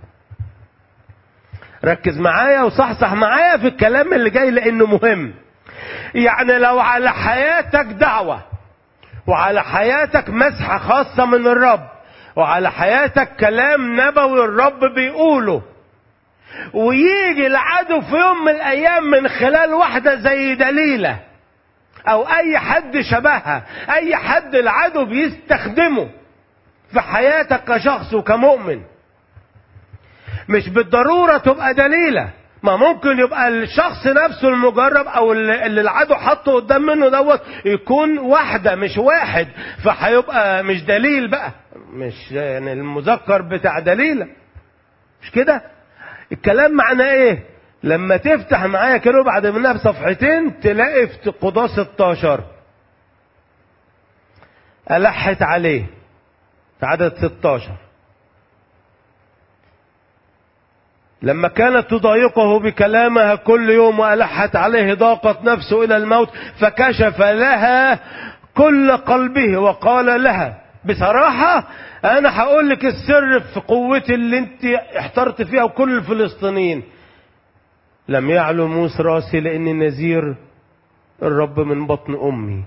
ركز معايا وصحصح معايا في الكلام اللي جاي لانه مهم. يعني لو على حياتك دعوة، وعلى حياتك مسحة خاصة من الرب، وعلى حياتك كلام نبوي الرب بيقوله، ويجي العدو في يوم من الايام من خلال واحدة زي دليلة او اي حد شبهها، اي حد العدو بيستخدمه في حياتك كشخص وكمؤمن، مش بالضرورة تبقى دليلة. ما ممكن يبقى الشخص نفسه المجرب او اللي العدو حطه قدام منه دوت يكون واحدة مش واحد، فهيبقى مش دليل بقى، مش يعني المذكر بتاع دليلة، مش كده؟ الكلام معناه ايه؟ لما تفتح معايا كده بعد منها بصفحتين تلاقي في قضاة 16 ألحت عليه في عدد 16. لما كانت تضايقه بكلامها كل يوم وألحت عليه ضاقت نفسه إلى الموت، فكشف لها كل قلبه وقال لها بصراحة أنا هقول لك السر في قوتي اللي انت احترت فيها وكل الفلسطينيين. لم يعلو موسى راسي لأني نذير الرب من بطن أمي،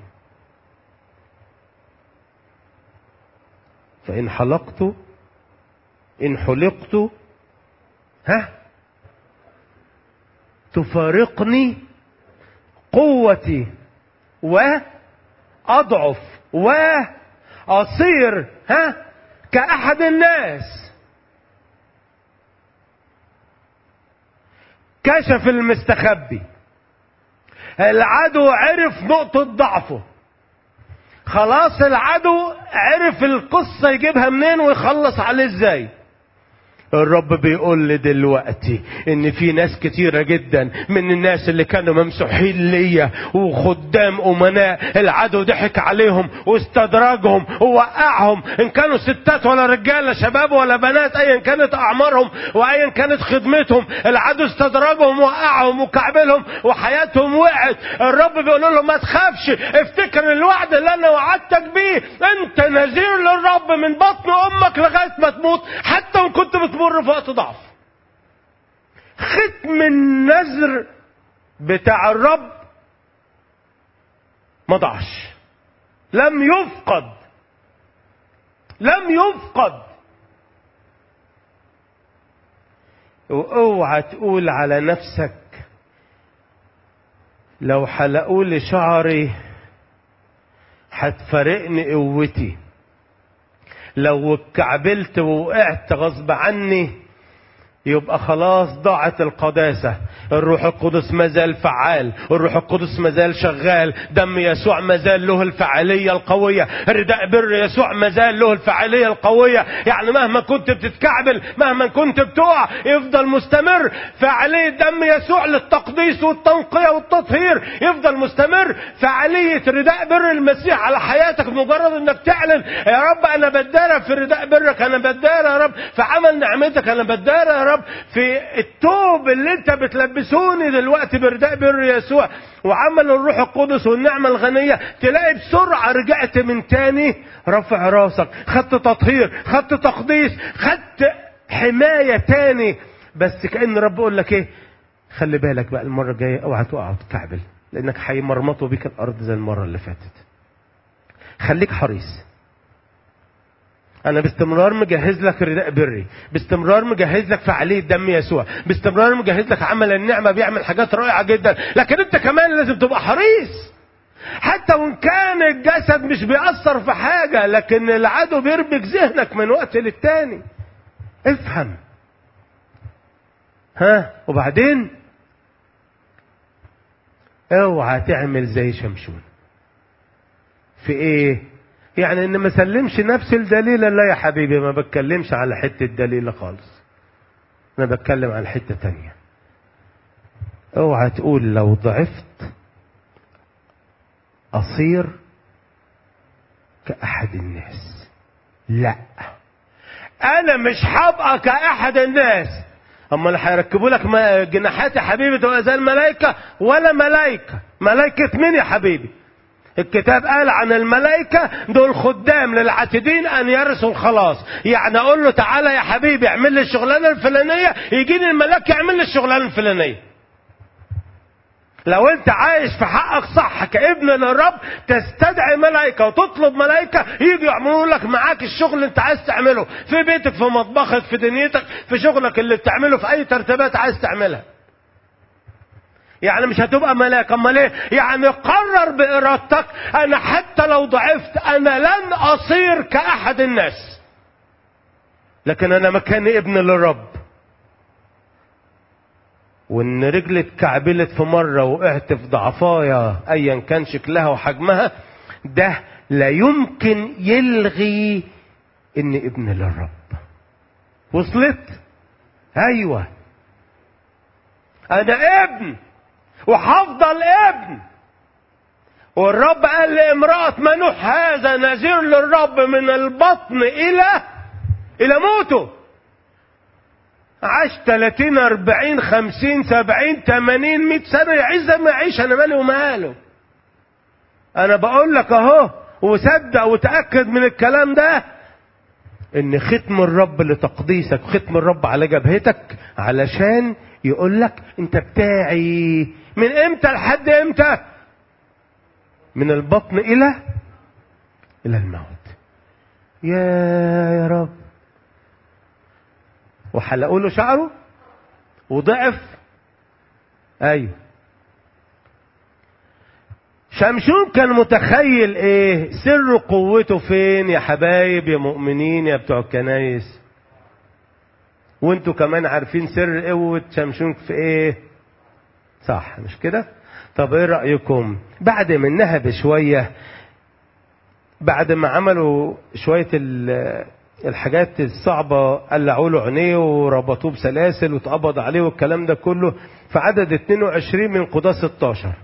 فإن حلقت إن حلقت تفارقني قوتي وأضعف وأصير كأحد الناس. كشف المستخبي، العدو عرف نقطة ضعفه، خلاص العدو عرف القصة يجيبها منين ويخلص عليه ازاي. الرب بيقول لي دلوقتي ان في ناس كتيرة جدا من الناس اللي كانوا ممسوحين ليا وخدام امناء، العدو ضحك عليهم واستدرجهم ووقعهم، ان كانوا ستات ولا رجالة، شباب ولا بنات، ايا كانت اعمارهم وايا كانت خدمتهم، العدو استدرجهم ووقعهم وكعبلهم وحياتهم وقعت. الرب بيقول لهم ما تخافش، افتكر الوعد اللي انا وعدتك بيه، انت نذير للرب من بطن امك لغاية ما تموت، حتى وان كنت بتمر في وقت ضعف. ختم النذر بتاع الرب ما ضاعش، لم يفقد. واوعى تقول على نفسك لو حلقوا لي شعري هتفارقني قوتي، لو اتكعبلت ووقعت غصب عني يبقى خلاص ضاعت القداسة. الروح القدس مازال فعال، الروح القدس مازال شغال، دم يسوع مازال له الفعالية القوية، رداء بر يسوع مازال له الفعالية القوية. يعني مهما كنت بتتكعبل، مهما كنت بتقع، يفضل مستمر فعالية دم يسوع للتقديس والتنقية والتطهير، يفضل مستمر فعالية رداء بر المسيح على حياتك. مجرد انك تعلن يا رب انا بدارة في رداء برك، انا بدارة يا رب في عمل نعمتك، انا بدارة يا رب في التوب اللي انت بتلبسوني دلوقتي برداء بر يسوع وعمل الروح القدس والنعمة الغنية، تلاقي بسرعة رجعت من تاني رفع راسك، خدت تطهير، خدت تقديس، خدت حماية تاني. بس كأن رب يقول لك ايه، خلي بالك بقى المرة الجاية اوعى تقع وتكعبل، لانك هيمرمطوا بيك الارض زي المرة اللي فاتت. خليك حريص، انا باستمرار مجهز لك رداء بري، باستمرار مجهز لك فعالية دم يسوع، باستمرار مجهز لك عمل النعمة بيعمل حاجات رائعة جدا. لكن انت كمان لازم تبقى حريص، حتى وان كان الجسد مش بيأثر في حاجة، لكن العدو بيربك ذهنك من وقت للتاني. افهم. وبعدين اوعى تعمل زي شمشون في ايه؟ يعني ان ما سلمش نفسي لدليل. لا يا حبيبي، ما بتكلمش على حتة دليل خالص، انا بتكلم على حتة تانية. اوعى تقول لو ضعفت اصير كأحد الناس. لا، انا مش هبقى كأحد الناس. اما اللي هيركبوا لك جناحات يا حبيبي تبقى زي الملائكة؟ ولا ملائكة مين يا حبيبي؟ الكتاب قال عن الملائكة دول خدام للعاتدين ان يرثوا الخلاص. يعني اقول له تعالى يا حبيبي اعمل لي الشغلانة الفلانية، يجيني الملاك يعمل لي الشغلانة الفلانية. لو انت عايش في حقك صح كابن للرب، تستدعي ملائكة وتطلب ملائكة يجي يعملوا لك معاك الشغل اللي انت عايز تعمله في بيتك، في مطبخك، في دنيتك، في شغلك اللي بتعمله، في اي ترتيبات عايز تعملها. يعني مش هتبقى ملاك، امال ايه؟ يعني قرر بارادتك انا حتى لو ضعفت انا لن اصير كاحد الناس، لكن انا مكاني ابن للرب. وان رجلي اتكعبلت في مرة وقعت في ضعفايا ايا كان شكلها وحجمها، ده لا يمكن يلغي ان ابن للرب. وصلت؟ ايوه، انا ابن وهفضل ابن، والرب قال لامرأة منوح هذا نذير للرب من البطن الى موته. عاش 30 40 50 70 80 100 سنة يعيش زي ما يعيش، انا مالي وماله. انا بقول لك اهو، وصدق وتأكد من الكلام ده، ان ختم الرب لتقديسك، ختم الرب على جبهتك علشان يقول لك انت بتاعي. من امتى لحد امتى؟ من البطن الى الموت. يا رب. وحلقوا له شعره وضعف. ايوه. شمشون كان متخيل ايه؟ سر قوته فين يا حبايب يا مؤمنين يا بتوع الكنايس؟ وانتوا كمان عارفين سر قوة شمشون في ايه؟ صح مش كده؟ طب ايه رأيكم بعد منها بشوية، بعد ما عملوا شوية الحاجات الصعبة، قلعوا له عينيه وربطوه بسلاسل واتقبض عليه والكلام ده كله، في عدد 22 من قضاة 16.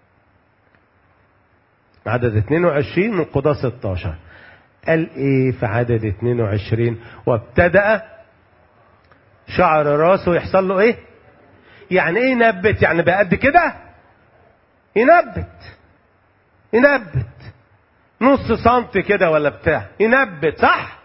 عدد 22 من قضاة 16 قال ايه في عدد 22؟ وابتدأ شعر راسه يحصل له ايه؟ يعني ايه ينبت؟ يعني بقى قد كده ينبت نص سنتي كده ولا بتاع، ينبت صح.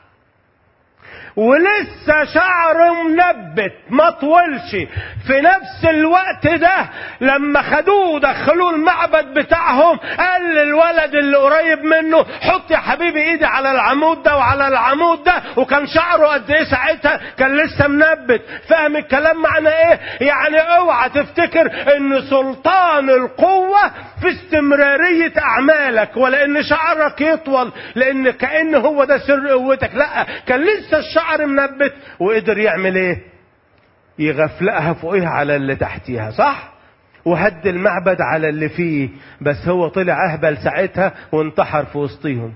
ولسه شعره منبت ما طولش. في نفس الوقت ده لما خدوه دخلوه المعبد بتاعهم، قال للولد اللي قريب منه حط يا حبيبي ايدي على العمود ده وعلى العمود ده. وكان شعره قد ايه ساعتها؟ كان لسه منبت. فاهم الكلام معنى ايه؟ يعني اوعى تفتكر ان سلطان القوة في استمرارية اعمالك، ولا ان شعرك يطول لان كأن هو ده سر قوتك. لا، كان لسه الشعر منبت وقدر يعمل ايه؟ يغفلقها فوقها على اللي تحتيها صح. وهد المعبد على اللي فيه. بس هو طلع اهبل ساعتها وانتحر في وسطهم.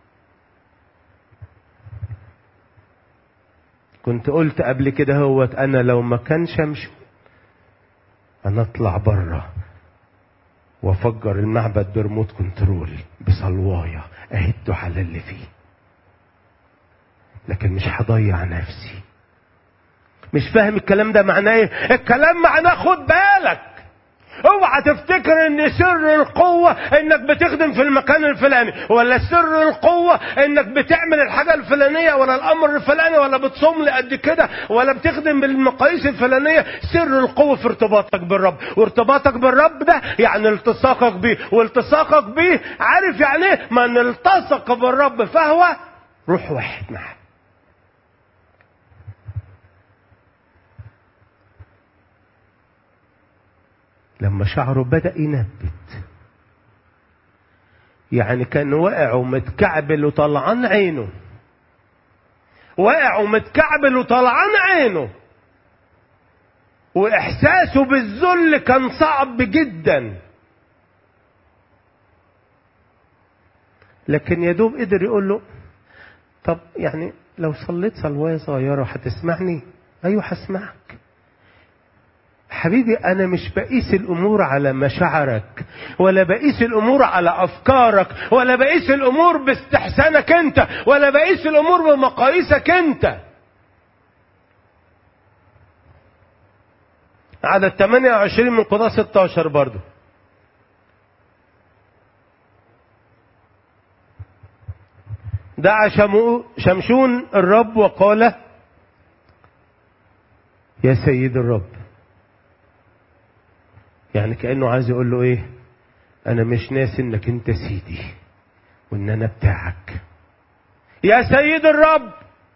كنت قلت قبل كده هوت، انا لو ما كان شمشون انا اطلع بره وافجر المعبد بريموت كنترول بصلوايه اهده على اللي فيه، لكن مش هضيع نفسي. مش فاهم الكلام ده معناه ايه؟ الكلام معناه خد بالك، اوعى تفتكر ان سر القوة انك بتخدم في المكان الفلاني، ولا سر القوة انك بتعمل الحاجة الفلانية ولا الامر الفلاني، ولا بتصوم لقد كده، ولا بتخدم بالمقاييس الفلانية. سر القوة في ارتباطك بالرب، وارتباطك بالرب ده يعني التصاقك بيه، والتصاقك بيه عارف يعني ايه؟ من التصق بالرب فهو روح واحد معه. لما شعره بدأ ينبت، يعني كان واقع ومتكعبل وطلعان عينه، واقع ومتكعبل وطلعان عينه، واحساسه بالذل كان صعب جدا. لكن يا دوب قدر يقول له طب يعني لو صليت صلوايه صغيره هتسمعني؟ ايوه هسمعك حبيبي. انا مش بقيس الامور على مشاعرك، ولا بقيس الامور على افكارك، ولا بقيس الامور باستحسانك انت، ولا بقيس الامور بمقاييسك انت. عدد 28 من قضاة 16 برضو. دعا شمشون الرب وقال يا سيد الرب. يعني كأنه عايز يقول له ايه؟ انا مش ناسي انك انت سيدي وان انا بتاعك يا سيد الرب.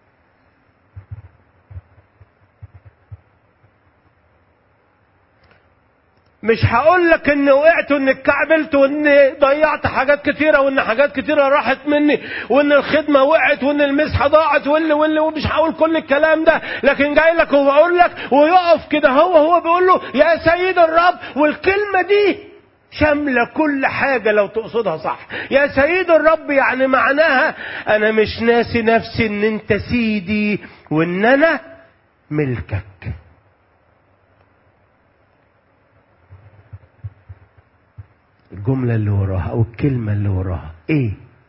مش هقول لك ان وقعت وان اتكعبلت وان ضيعت حاجات كتيره وان حاجات كتيره راحت مني وان الخدمه وقعت وان المسحه ضاعت ومش هقول كل الكلام ده. لكن جاي لك وبقول لك ويقف كده هو بيقول له يا سيد الرب. والكلمه دي شامله كل حاجه لو تقصدها صح. يا سيد الرب يعني معناها انا مش ناسي نفسي ان انت سيدي وان انا ملكك. الجملة اللي وراها او الكلمة اللي وراها ايه؟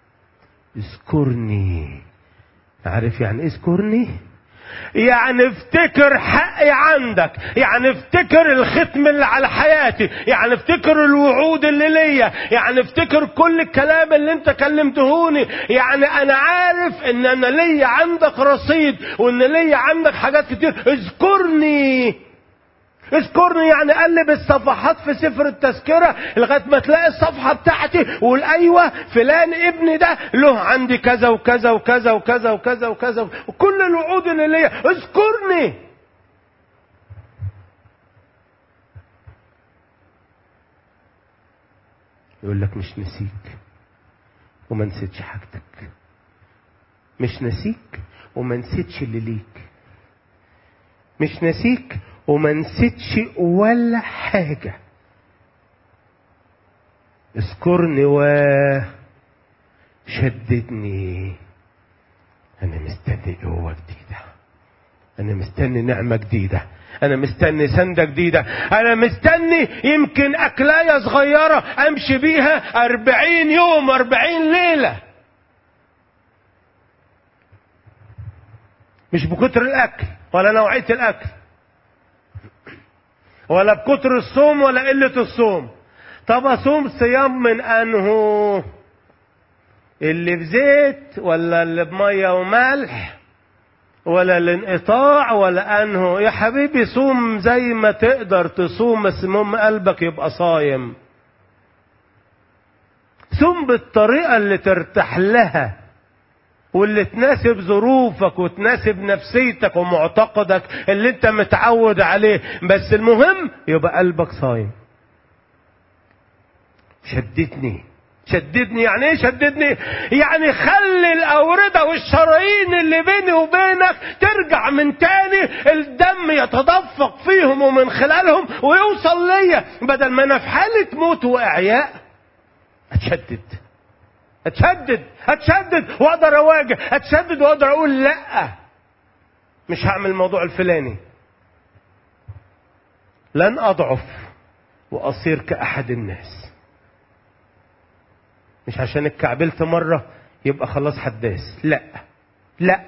اذكرني. عارف يعني ايه اذكرني؟ يعني افتكر حقي عندك، يعني افتكر الختم اللي على حياتي، يعني افتكر الوعود اللي ليا، يعني افتكر كل الكلام اللي انت كلمتهوني. يعني انا عارف ان انا ليا عندك رصيد، وان ليا عندك حاجات كتير. اذكرني. اذكرني يعني قلب الصفحات في سفر التذكرة لغاية ما تلاقي الصفحة بتاعتي وقول ايوه فلان ابني ده له عندي كذا وكذا وكذا وكذا وكذا وكذا وكل الوعود اللي ليا. اذكرني. يقول لك مش نسيك وما نسيتش حاجتك، مش نسيك وما نسيتش اللي ليك، مش نسيك وما نسيتش ولا حاجة. اذكرني وشددني. انا مستني قوة جديدة، انا مستني نعمة جديدة، انا مستني سندة جديدة، انا مستني يمكن اكلاية صغيرة امشي بيها 40 يوم 40 ليلة. مش بكتر الاكل ولا نوعية الاكل ولا بكتر الصوم ولا قلة الصوم. طب اصوم صيام من انه اللي بزيت ولا اللي بمية وملح ولا الانقطاع ولا انه؟ يا حبيبي صوم زي ما تقدر تصوم، بس المهم قلبك يبقى صايم. صوم بالطريقة اللي ترتاح لها واللي تناسب ظروفك وتناسب نفسيتك ومعتقدك اللي انت متعود عليه، بس المهم يبقى قلبك صايم. شددني. شددني يعني ايه شددني؟ يعني خلي الاوردة والشرايين اللي بيني وبينك ترجع من تاني، الدم يتدفق فيهم ومن خلالهم ويوصل ليا، بدل ما انا في حالة موت واعياء. اتشدد واقدر اواجه، اتشدد واقدر اقول لا مش هعمل الموضوع الفلاني. لن اضعف واصير كاحد الناس. مش عشان اتكعبلت مرة يبقى خلاص حداث، لا.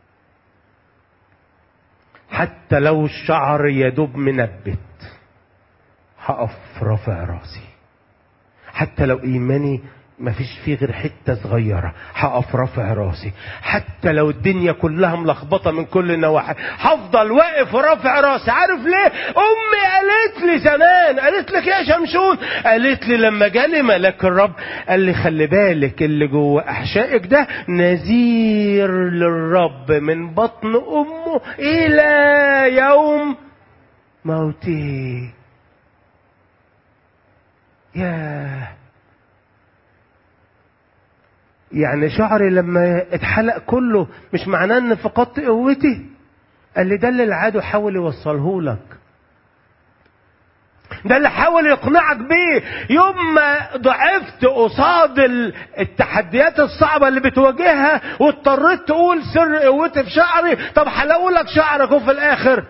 حتى لو الشعر يدوب منبت هقف رافع راسي. حتى لو ايماني ما فيش فيه غير حتة صغيرة هقف رافع راسي. حتى لو الدنيا كلها ملخبطة من كل النواحي هفضل واقف ورافع راسي. عارف ليه؟ امي قالت لي زمان، قالت لك يا شمشون، قالت لي لما جالي ملاك الرب قال لي خلي بالك اللي جوه احشائك ده نذير للرب من بطن امه الى يوم موته. يعني شعري لما اتحلق كله مش معناه ان فقدت قوتي. قال لي ده اللي العدو حاول يوصله لك، ده اللي حاول يقنعك بيه يوم ما ضعفت قصاد التحديات الصعبة اللي بتواجهها واضطريت تقول سر قوتي في شعري. طب حلقوا لك شعرك وفي الاخر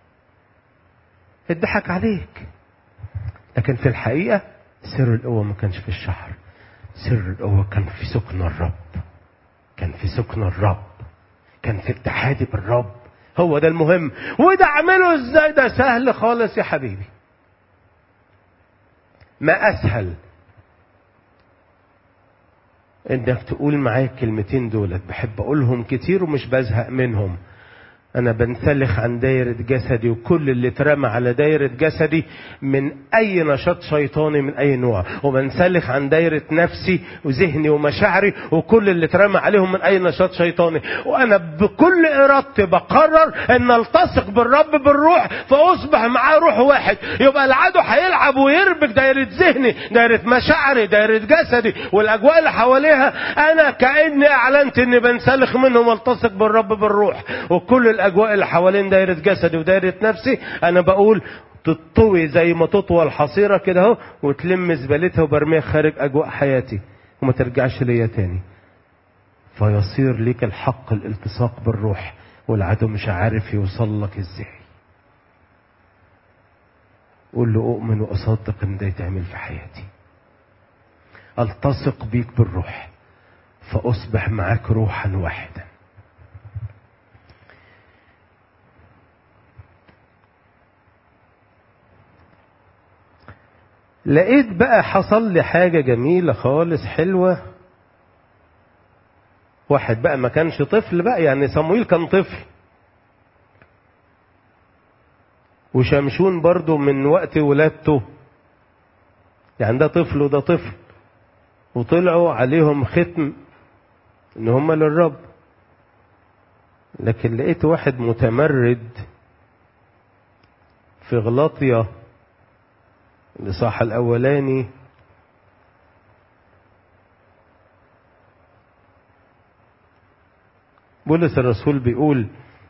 اتضحك عليك. لكن في الحقيقة سر القوة ما كانش في الشعر، سر القوة كان في سكن الرب، كان في سكن الرب، كان في اتحادي بالرب. هو ده المهم. وده اعمله ازاي؟ ده سهل خالص يا حبيبي. ما اسهل انك تقول معايا الكلمتين دولت. بحب اقولهم كتير ومش بزهق منهم. انا بنسلخ عن دايرة جسدي وكل اللي اترمى على دايرة جسدي من اي نشاط شيطاني من اي نوع، وبنسلخ عن دايرة نفسي وذهني ومشاعري وكل اللي اترمى عليهم من اي نشاط شيطاني. وانا بكل ارادتي بقرر ان التصق بالرب بالروح فاصبح معاه روح واحد. يبقى العدو هيلعب ويربك دايرة ذهني، دايرة مشاعري، دايرة جسدي والاجواء اللي حواليها. انا كأني اعلنت اني بنسلخ منهم والتصق بالرب بالروح، وكل الاجواء اللي حوالين دايرة جسدي ودايرة نفسي انا بقول تطوي زي ما تطوى الحصيرة كده اهو وتلم زبالتها وبرميها خارج اجواء حياتي وما ترجعش ليا تاني. فيصير ليك الحق الالتصاق بالروح والعدو مش عارف يوصل لك ازاي. قول له اؤمن واصدق ان ده يتعمل في حياتي. التصق بيك بالروح فاصبح معاك روحا واحدا. لقيت بقى حصل لي حاجة جميلة خالص حلوة. واحد بقى ما كانش طفل بقى، يعني صموئيل كان طفل، وشمشون برضو من وقت ولادته، يعني ده طفل وده طفل، وطلعوا عليهم ختم ان هم للرب. لكن لقيت واحد متمرد في غلاطيا الإصحاح الأولاني، بولس الرسول بيقول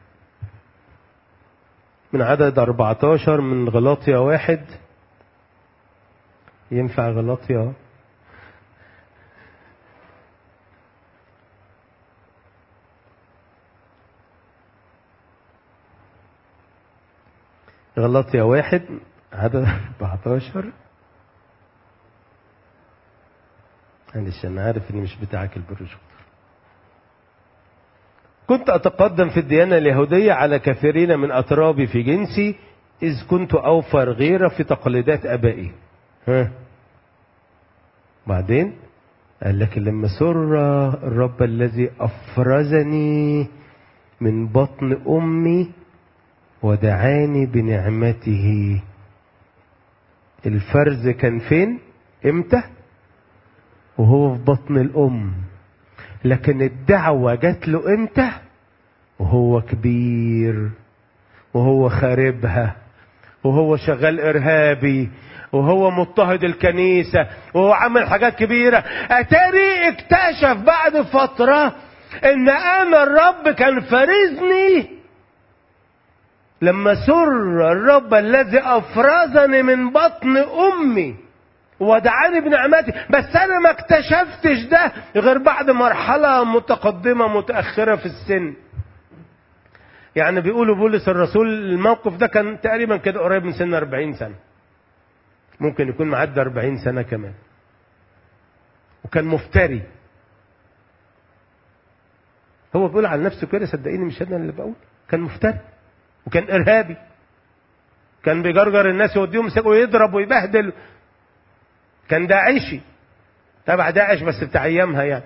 من عدد 14 من غلاطيا 1. ينفع غلاطيا؟ غلاطيا 1 عدد 14. معلش أنا عارف إني مش بتاعك البروجكتور. كنت أتقدم في الديانة اليهودية على كثيرين من أترابي في جنسي، إذ كنت أوفر غيرة في تقليدات أبائي. بعدين قال لك لما سر الرب الذي أفرزني من بطن أمي ودعاني بنعمته. الفرز كان فين؟ امتى؟ وهو في بطن الأم. لكن الدعوة جات له امتى؟ وهو كبير، وهو خاربها، وهو شغال إرهابي، وهو مضطهد الكنيسة، وهو عمل حاجات كبيرة. أتاري اكتشف بعد فترة ان انا الرب كان فارزني لما سر الرب الذي افرزني من بطن امي ودعاني بنعمته. بس انا ما اكتشفتش ده غير بعد مرحلة متقدمة متأخرة في السن. يعني بيقولوا بولس الرسول الموقف ده كان تقريبا كده قريب من سن 40 سنة، ممكن يكون معدى 40 سنة كمان، وكان مفتري. هو بيقول على نفسه كده، صدقيني مش انا اللي بقول، كان مفتري وكان ارهابي، كان بيجرجر الناس يوديهم ويضرب ويبهدل، كان داعشي تبع داعش بس بتاع ايامها يعني.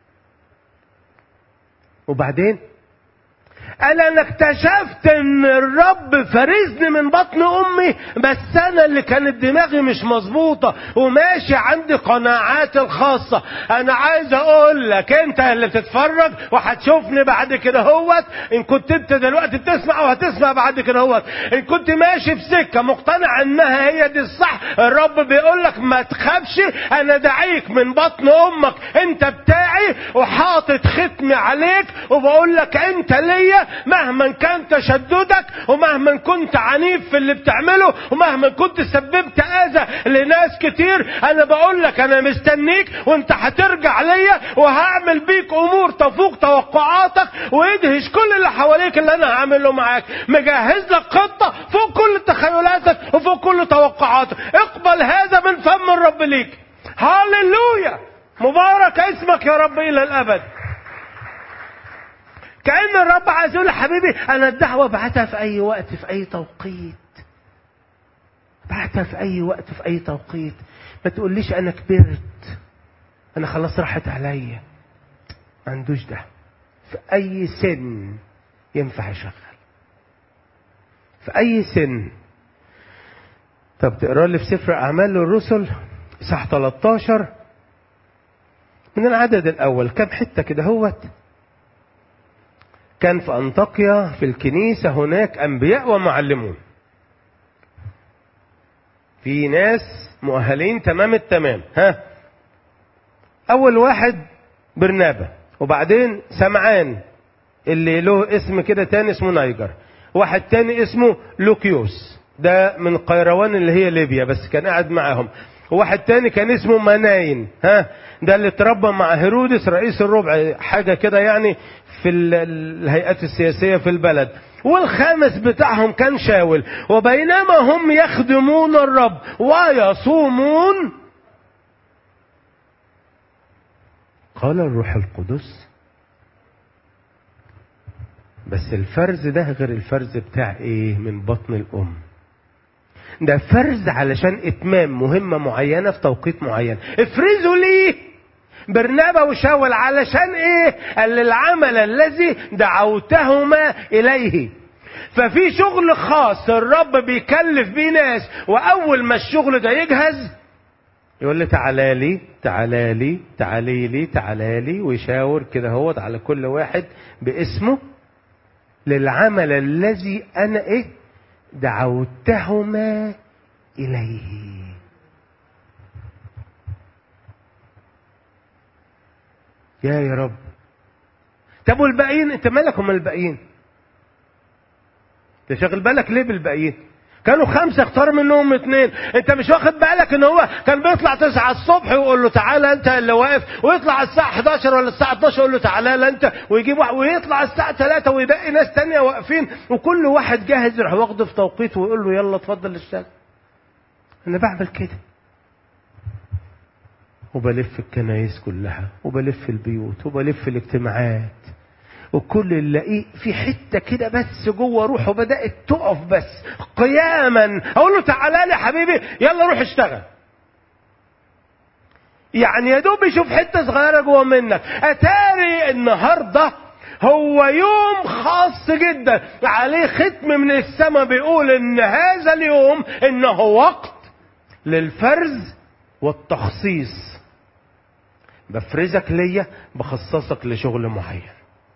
وبعدين قال انا اكتشفت ان الرب فرزني من بطن امي، بس انا اللي كانت دماغي مش مظبوطه وماشي عندي قناعاتي الخاصه. انا عايز اقول لك انت اللي بتتفرج وهتشوفني بعد كده هوت، ان كنت انت دلوقتي بتسمع وهتسمع بعد كده هوت، ان كنت ماشي في سكه مقتنع انها هي دي الصح، الرب بيقول لك ما تخافش، انا داعيك من بطن امك، انت بتاعي وحاطط ختمي عليك، وبقول لك انت ليا مهما كان تشددك، ومهما كنت عنيف في اللي بتعمله، ومهما كنت سببت اذى لناس كتير، انا بقول لك انا مستنيك وانت هترجع ليا وهعمل بيك امور تفوق توقعاتك ويدهش كل اللي حواليك اللي انا هعمله معاك. مجهز لك خطة فوق كل تخيلاتك وفوق كل توقعاتك. اقبل هذا من فم الرب ليك. هاليلويا، مبارك اسمك يا رب الى الابد. كأن الرب عايز يقول حبيبي انا الدعوة بعتها في اي وقت في اي توقيت، بعتها في اي وقت في اي توقيت. ما تقوليش انا كبرت، انا خلاص راحت عليا، ما عندوش ده. في اي سن ينفع يشغل، في اي سن. طب تقرا لي في سفر اعمال الرسل اصحاح 13 من العدد الاول كم حته كده هوت. كان في أنطاكيا في الكنيسة هناك أنبياء ومعلمون، في ناس مؤهلين تمام التمام. أول واحد برنابا، وبعدين سمعان اللي له اسم كده تاني اسمه نايجر، واحد تاني اسمه لوكيوس ده من قيروان اللي هي ليبيا بس كان قاعد معاهم، وواحد تاني كان اسمه مناين ده اللي اتربى مع هيرودس رئيس الربع حاجة كده يعني في الهيئات السياسية في البلد، والخامس بتاعهم كان شاول. وبينما هم يخدمون الرب ويصومون قال الروح القدس. بس الفرز ده غير الفرز بتاع ايه من بطن الام. ده فرز علشان اتمام مهمة معينة في توقيت معين. افرزوا ليه برنابا وشاول علشان ايه؟ قال العمل الذي دعوتهما اليه. ففي شغل خاص الرب بيكلف بيه ناس، واول ما الشغل ده يجهز يقول لي تعالى لي تعالى لي تعالي لي تعالى لي، ويشاور كده هوت على كل واحد باسمه للعمل الذي انا ايه دعوتهما اليه. يا رب. طب والباقيين انت مالك هم الباقيين؟ انت شاغل بالك ليه بالباقيين؟ كانوا 5 اختار منهم 2. انت مش واخد بالك ان هو كان بيطلع 9 الصبح ويقول له تعالى انت اللي واقف، ويطلع الساعة 11 ولا الساعة 12 يقول له تعالى لا انت، ويجيب واحد ويطلع الساعة 3 ويبقي ناس تانية واقفين، وكل واحد جاهز يروح واخده في توقيت ويقول له يلا اتفضل اشتغل. انا بعمل كده، وبلف الكنايس كلها، وبلف البيوت، وبلف الاجتماعات، وكل اللي الاقيه في حته كده بس جوه روحه بدات تقف بس قياما، اقول له تعالى لي حبيبي يلا روح اشتغل. يعني يا دوب يشوف حته صغيره جوه منك. اتاري النهارده هو يوم خاص جدا عليه ختم من السماء بيقول ان هذا اليوم انه وقت للفرز والتخصيص. بفرزك ليا، بخصصك لشغل معين.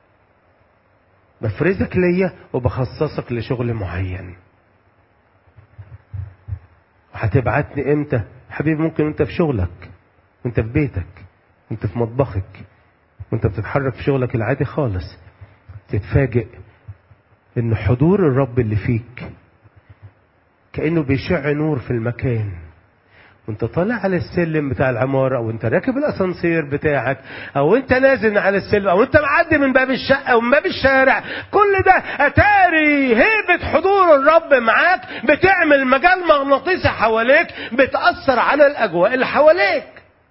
بفرزك ليا وبخصصك لشغل معين. هتبعتني امتى حبيبي؟ ممكن وانت في شغلك، وانت في بيتك، وانت في مطبخك، وانت بتتحرك في شغلك العادي خالص، تتفاجئ ان حضور الرب اللي فيك كأنه بيشع نور في المكان، وانت طالع على السلم بتاع العمارة، او انت راكب الاسانسير بتاعك، او انت نازل على السلم، او انت معدي من باب الشقة او من باب الشارع. كل ده اتاري هيبة حضور الرب معاك بتعمل مجال مغناطيسي حواليك، بتأثر على الاجواء اللي حواليك.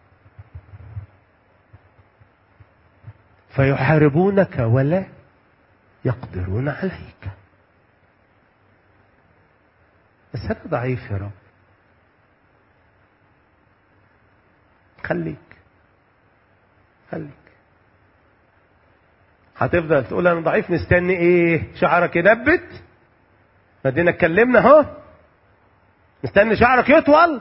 فيحاربونك ولا يقدرون عليك. بس انا ضعيف يا رب. خليك هتفضل تقول انا ضعيف، مستني ايه؟ شعرك ينبت؟ ادينا اتكلمنا اهو. مستني شعرك يطول؟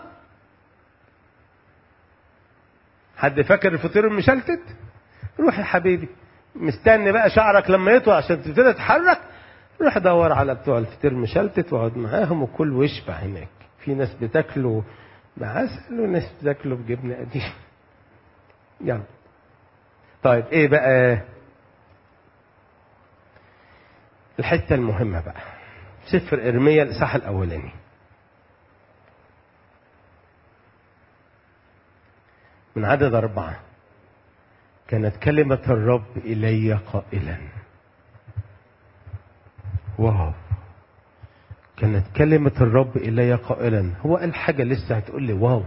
حد فاكر الفطير المشلتت؟ روح يا حبيبي، مستني بقى شعرك لما يطول عشان تبتدي تتحرك؟ روح دور على بتوع الفطير المشلتت واقعد معاهم وكل واشبع هناك. في ناس بتاكلوا بعسل وناس بتاكلوا بجبنه قديم. يلا. طيب ايه بقى الحتة المهمة بقى؟ سفر إرميا الإصحاح الأولاني من عدد 4. كانت كلمة الرب إلي قائلا. واو. كانت كلمة الرب إلي قائلا. هو قال حاجة لسه هتقول لي واو؟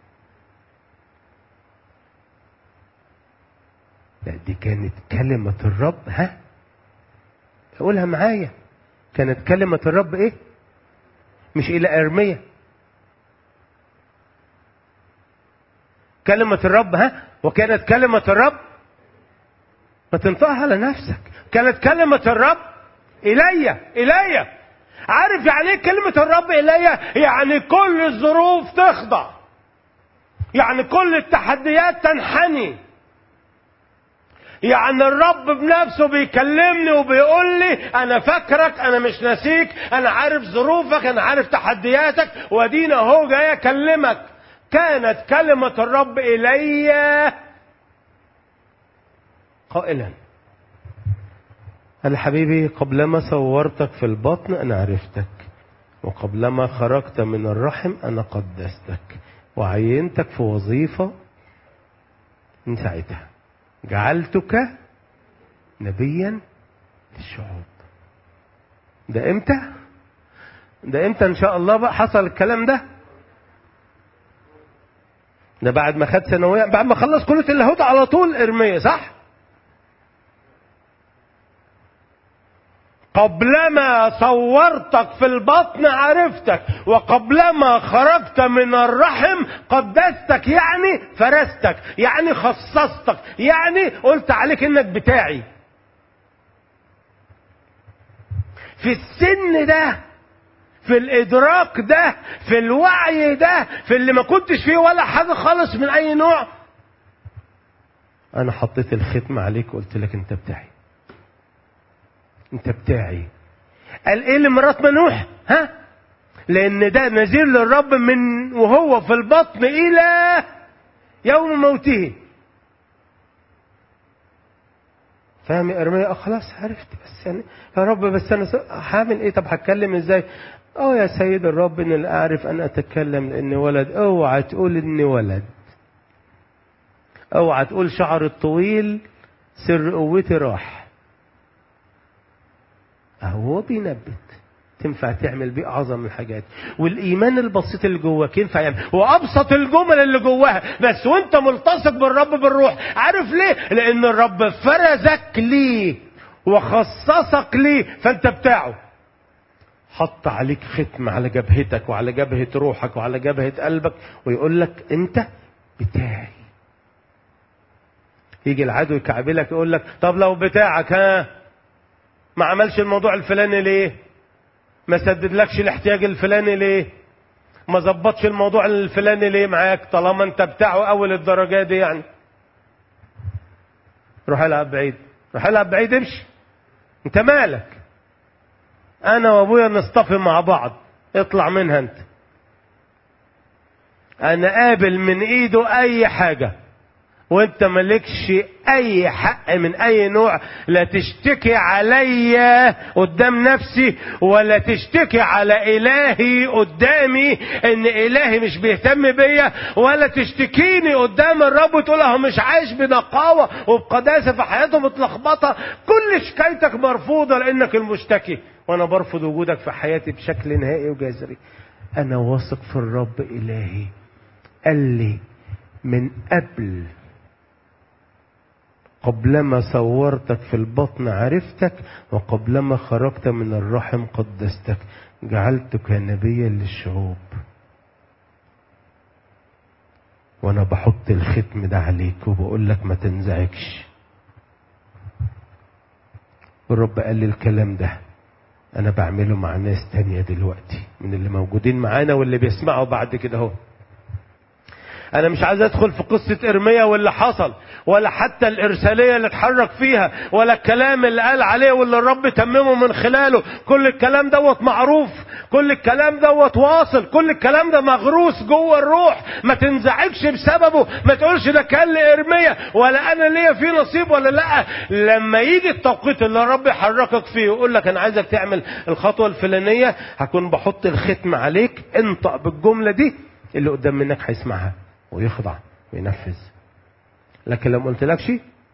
لا، دي كانت كلمة الرب. ها قولها معايا. كانت كلمة الرب ايه؟ مش الى ارميا. كلمة الرب. ها وكانت كلمة الرب. ما تنطقها على نفسك. كانت كلمة الرب الي. عارف يعني ايه كلمة الرب الي؟ يعني كل الظروف تخضع، يعني كل التحديات تنحني، يعني الرب بنفسه بيكلمني وبيقول لي انا فاكرك، انا مش ناسيك، انا عارف ظروفك، انا عارف تحدياتك، وادينا اهو جاي اكلمك. كانت كلمة الرب الي قائلا. قال حبيبي قبلما صورتك في البطن انا عرفتك، وقبلما خرجت من الرحم انا قدستك، وعينتك في وظيفة من ساعتها جعلتك نبيا للشعوب. ده امتى؟ ده امتى ان شاء الله بقى حصل الكلام ده؟ ده بعد ما خد ثانوية، بعد ما خلص كلية اللاهوت على طول إرميا، صح؟ قبلما صورتك في البطن عرفتك، وقبلما خرجت من الرحم قدستك، يعني فرستك، يعني خصصتك، يعني قلت عليك انك بتاعي. في السن ده، في الادراك ده، في الوعي ده، في اللي ما كنتش فيه ولا حاجة خالص من اي نوع، انا حطيت الختم عليك وقلت لك انت بتاعي، انت بتاعي. قال ايه لمرات منوح؟ ها؟ لان ده نذير للرب من وهو في البطن الى يوم موته. فاهم يا ارميا؟ خلاص عرفت، بس يعني يا رب بس انا هعمل ايه؟ طب هتكلم ازاي؟ يا سيد الرب ان لا اعرف ان اتكلم لاني ولد. اوعى تقول اني ولد، اوعى تقول شعر الطويل سر قوتي راح. هو بينبت، تنفع تعمل بيه اعظم الحاجات، والايمان البسيط اللي جواك ينفع يعمل وابسط الجمل اللي جواها، بس وانت ملتصق بالرب بالروح. عارف ليه؟ لان الرب فرزك ليه وخصصك ليه، فانت بتاعه. حط عليك ختم على جبهتك وعلى جبهة روحك وعلى جبهة قلبك، ويقول لك انت بتاعي. يجي العدو يكعبلك يقول لك طب لو بتاعك ما عملش الموضوع الفلاني ليه؟ ما سددلكش الاحتياج الفلاني ليه؟ ما ظبطش الموضوع الفلاني ليه معاك؟ طالما انت بتاعه اول الدرجة دي يعني. روح العب بعيد، روح العب بعيد، امشي. انت مالك؟ انا وابويا نصطفي مع بعض، اطلع منها انت. انا قابل من ايده اي حاجة، وانت مالكش اي حق من اي نوع، لا تشتكي عليا قدام نفسي ولا تشتكي على الهي قدامي ان الهي مش بيهتم بيا، ولا تشتكيني قدام الرب وتقول له مش عايش بنقاوة وبقداسة في حياته متلخبطة. كل شكايتك مرفوضة لانك المشتكي، وانا برفض وجودك في حياتي بشكل نهائي وجذري. انا واثق في الرب الهي. قال لي من قبلما صورتك في البطن عرفتك، وقبلما خرجت من الرحم قدستك، جعلتك نبيا للشعوب. وانا بحط الختم ده عليك وبقول لك ما تنزعجش. والرب قال لي الكلام ده انا بعمله مع ناس تانية دلوقتي من اللي موجودين معانا واللي بيسمعوا بعد كده اهو. انا مش عايز ادخل في قصة ارميا واللي حصل، ولا حتى الارسالية اللي اتحرك فيها، ولا الكلام اللي قال عليه واللي الرب تممه من خلاله. كل الكلام دوت معروف، كل الكلام دوت واصل، كل الكلام ده مغروس جوه الروح. ما تنزعجش بسببه، ما تقولش ده كان لارميا ولا انا ليا فيه نصيب ولا لا. لما يجي التوقيت اللي الرب يحركك فيه ويقول لك انا عايزك تعمل الخطوة الفلانية، هكون بحط الختم عليك. انطق بالجملة دي، اللي قدام منك هيسمعها ويخضع وينفذ. لكن لو ما قلتلكش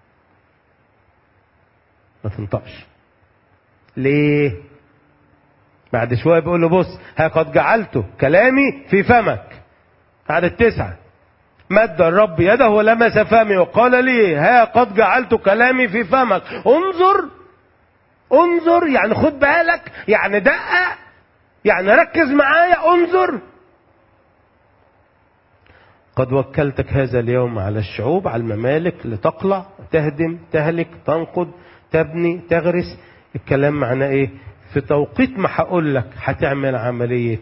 ما تنطقش. ليه؟ بعد شويه بيقول له بص، ها قد جعلت كلامي في فمك. عدد 9، مد الرب يده ولمس فمي وقال لي ها قد جعلت كلامي في فمك. انظر، انظر يعني خد بالك، يعني دقق، يعني ركز معايا، انظر. قد وكلتك هذا اليوم على الشعوب، على الممالك، لتقلع، تهدم، تهلك، تنقض، تبني، تغرس. الكلام معناه ايه؟ في توقيت ما هقول لك هتعمل عملية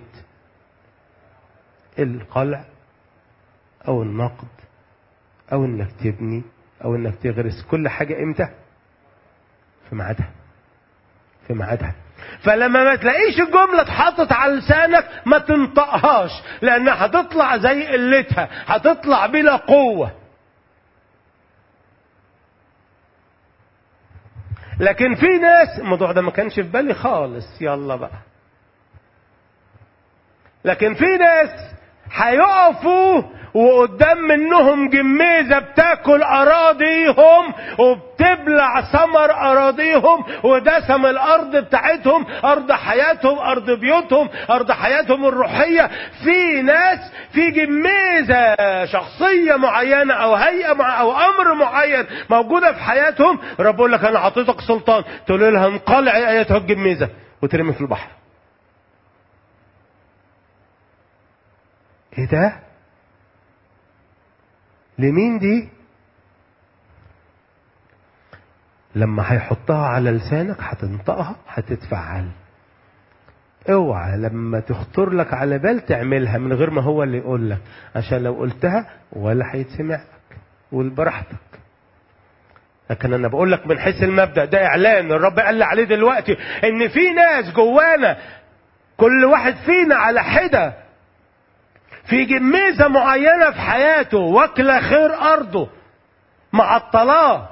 القلع او النقد او انك تبني او انك تغرس. كل حاجة امتى؟ في ميعادها، في ميعادها. فلما ما تلاقيش الجملة اتحطت على لسانك ما تنطقهاش، لانها هتطلع زي قلتها، هتطلع بلا قوة. لكن في ناس، الموضوع ده ما كانش في بالي خالص، يلا بقى. لكن في ناس هيقفوا وقدام منهم جميزة بتاكل أراضيهم وبتبلع ثمر أراضيهم ودسم الأرض بتاعتهم، أرض حياتهم، أرض بيوتهم، أرض حياتهم الروحية. في ناس في جميزة شخصية معينة أو هيئة أو أمر معين موجودة في حياتهم، رب يقول لك أنا عطيتك سلطان تقول لها انقلعي أيتها الجميزة وترمي في البحر. ايه ده؟ لمين دي؟ لما هيحطها على لسانك هتنطقها هتتفعل. اوعى لما تخطر لك على بال تعملها من غير ما هو اللي يقول لك، عشان لو قلتها ولا هيتسمع لك. قول براحتك. لكن انا بقول لك من حيث المبدأ ده اعلان الرب قال لي عليه دلوقتي ان في ناس جوانا كل واحد فينا على حدة في جميزة معينة في حياته واكلة خير أرضه معطلاه.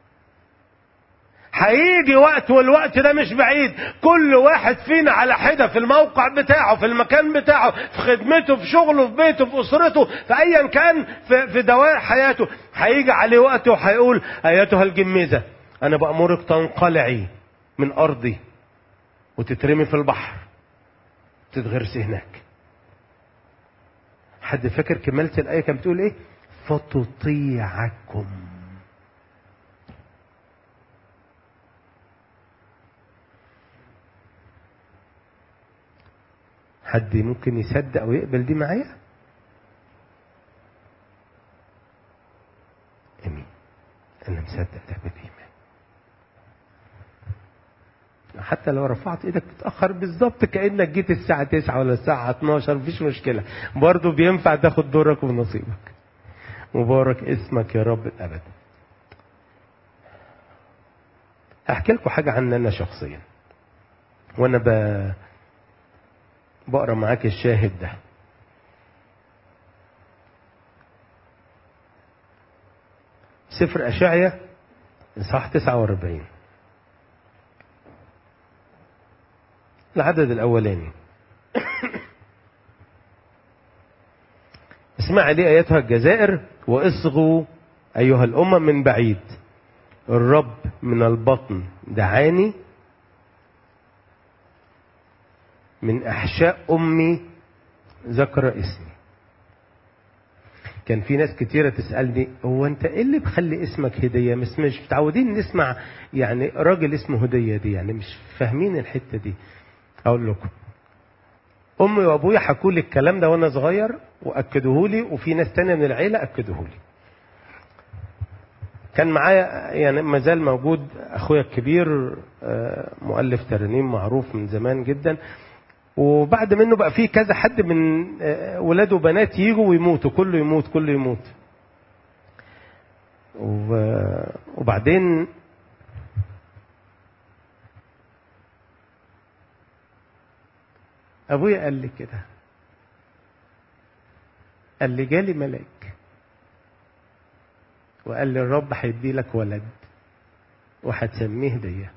هيجي وقت والوقت ده مش بعيد كل واحد فينا على حدة في الموقع بتاعه، في المكان بتاعه، في خدمته، في شغله، في بيته، في أسرته، في أيا كان في دوائر حياته، هيجي عليه وقت وهيقول أيتها الجميزة أنا بأمرك تنقلعي من أرضي وتترمي في البحر تتغرسي هناك. حد فاكر كمالة الآية كانت بتقول إيه؟ فتطيعكم. حد ممكن يصدق أو يقبل دي معايا؟ أمين. أنا مصدق ده بالإيمان. حتى لو رفعت ايدك تتأخر بالظبط كأنك جيت الساعة 9 ولا الساعة 12، مفيش مشكلة، برضو بينفع تاخد دورك ونصيبك. مبارك اسمك يا رب الأبد. أحكي لكم حاجة عني أنا شخصيا وأنا بقرأ معاك الشاهد ده. سفر أشعيا إصحاح 49 العدد الأولاني. اسمع لي أيتها الجزائر واصغوا أيها الأمم من بعيد، الرب من البطن دعاني، من أحشاء أمي ذكر اسمي. كان في ناس كتيرة تسألني هو أنت إيه اللي بخلي اسمك هدية؟ مش متعودين نسمع يعني راجل اسمه هدية دي، يعني مش فاهمين الحتة دي. أقول لكم أمي وأبويا حكوا لي الكلام ده وأنا صغير وأكدوه لي، وفي ناس تانية من العيلة أكدوه لي. كان معايا يعني ما زال موجود أخويا الكبير مؤلف ترانيم معروف من زمان جدا، وبعد منه بقى في كذا حد من ولاد وبنات يجوا ويموتوا، كله يموت كله يموت. وبعدين أبويا قال لي كده، قال لي جالي ملاك وقال لي الرب هيدي لك ولد وهتسميه هدية،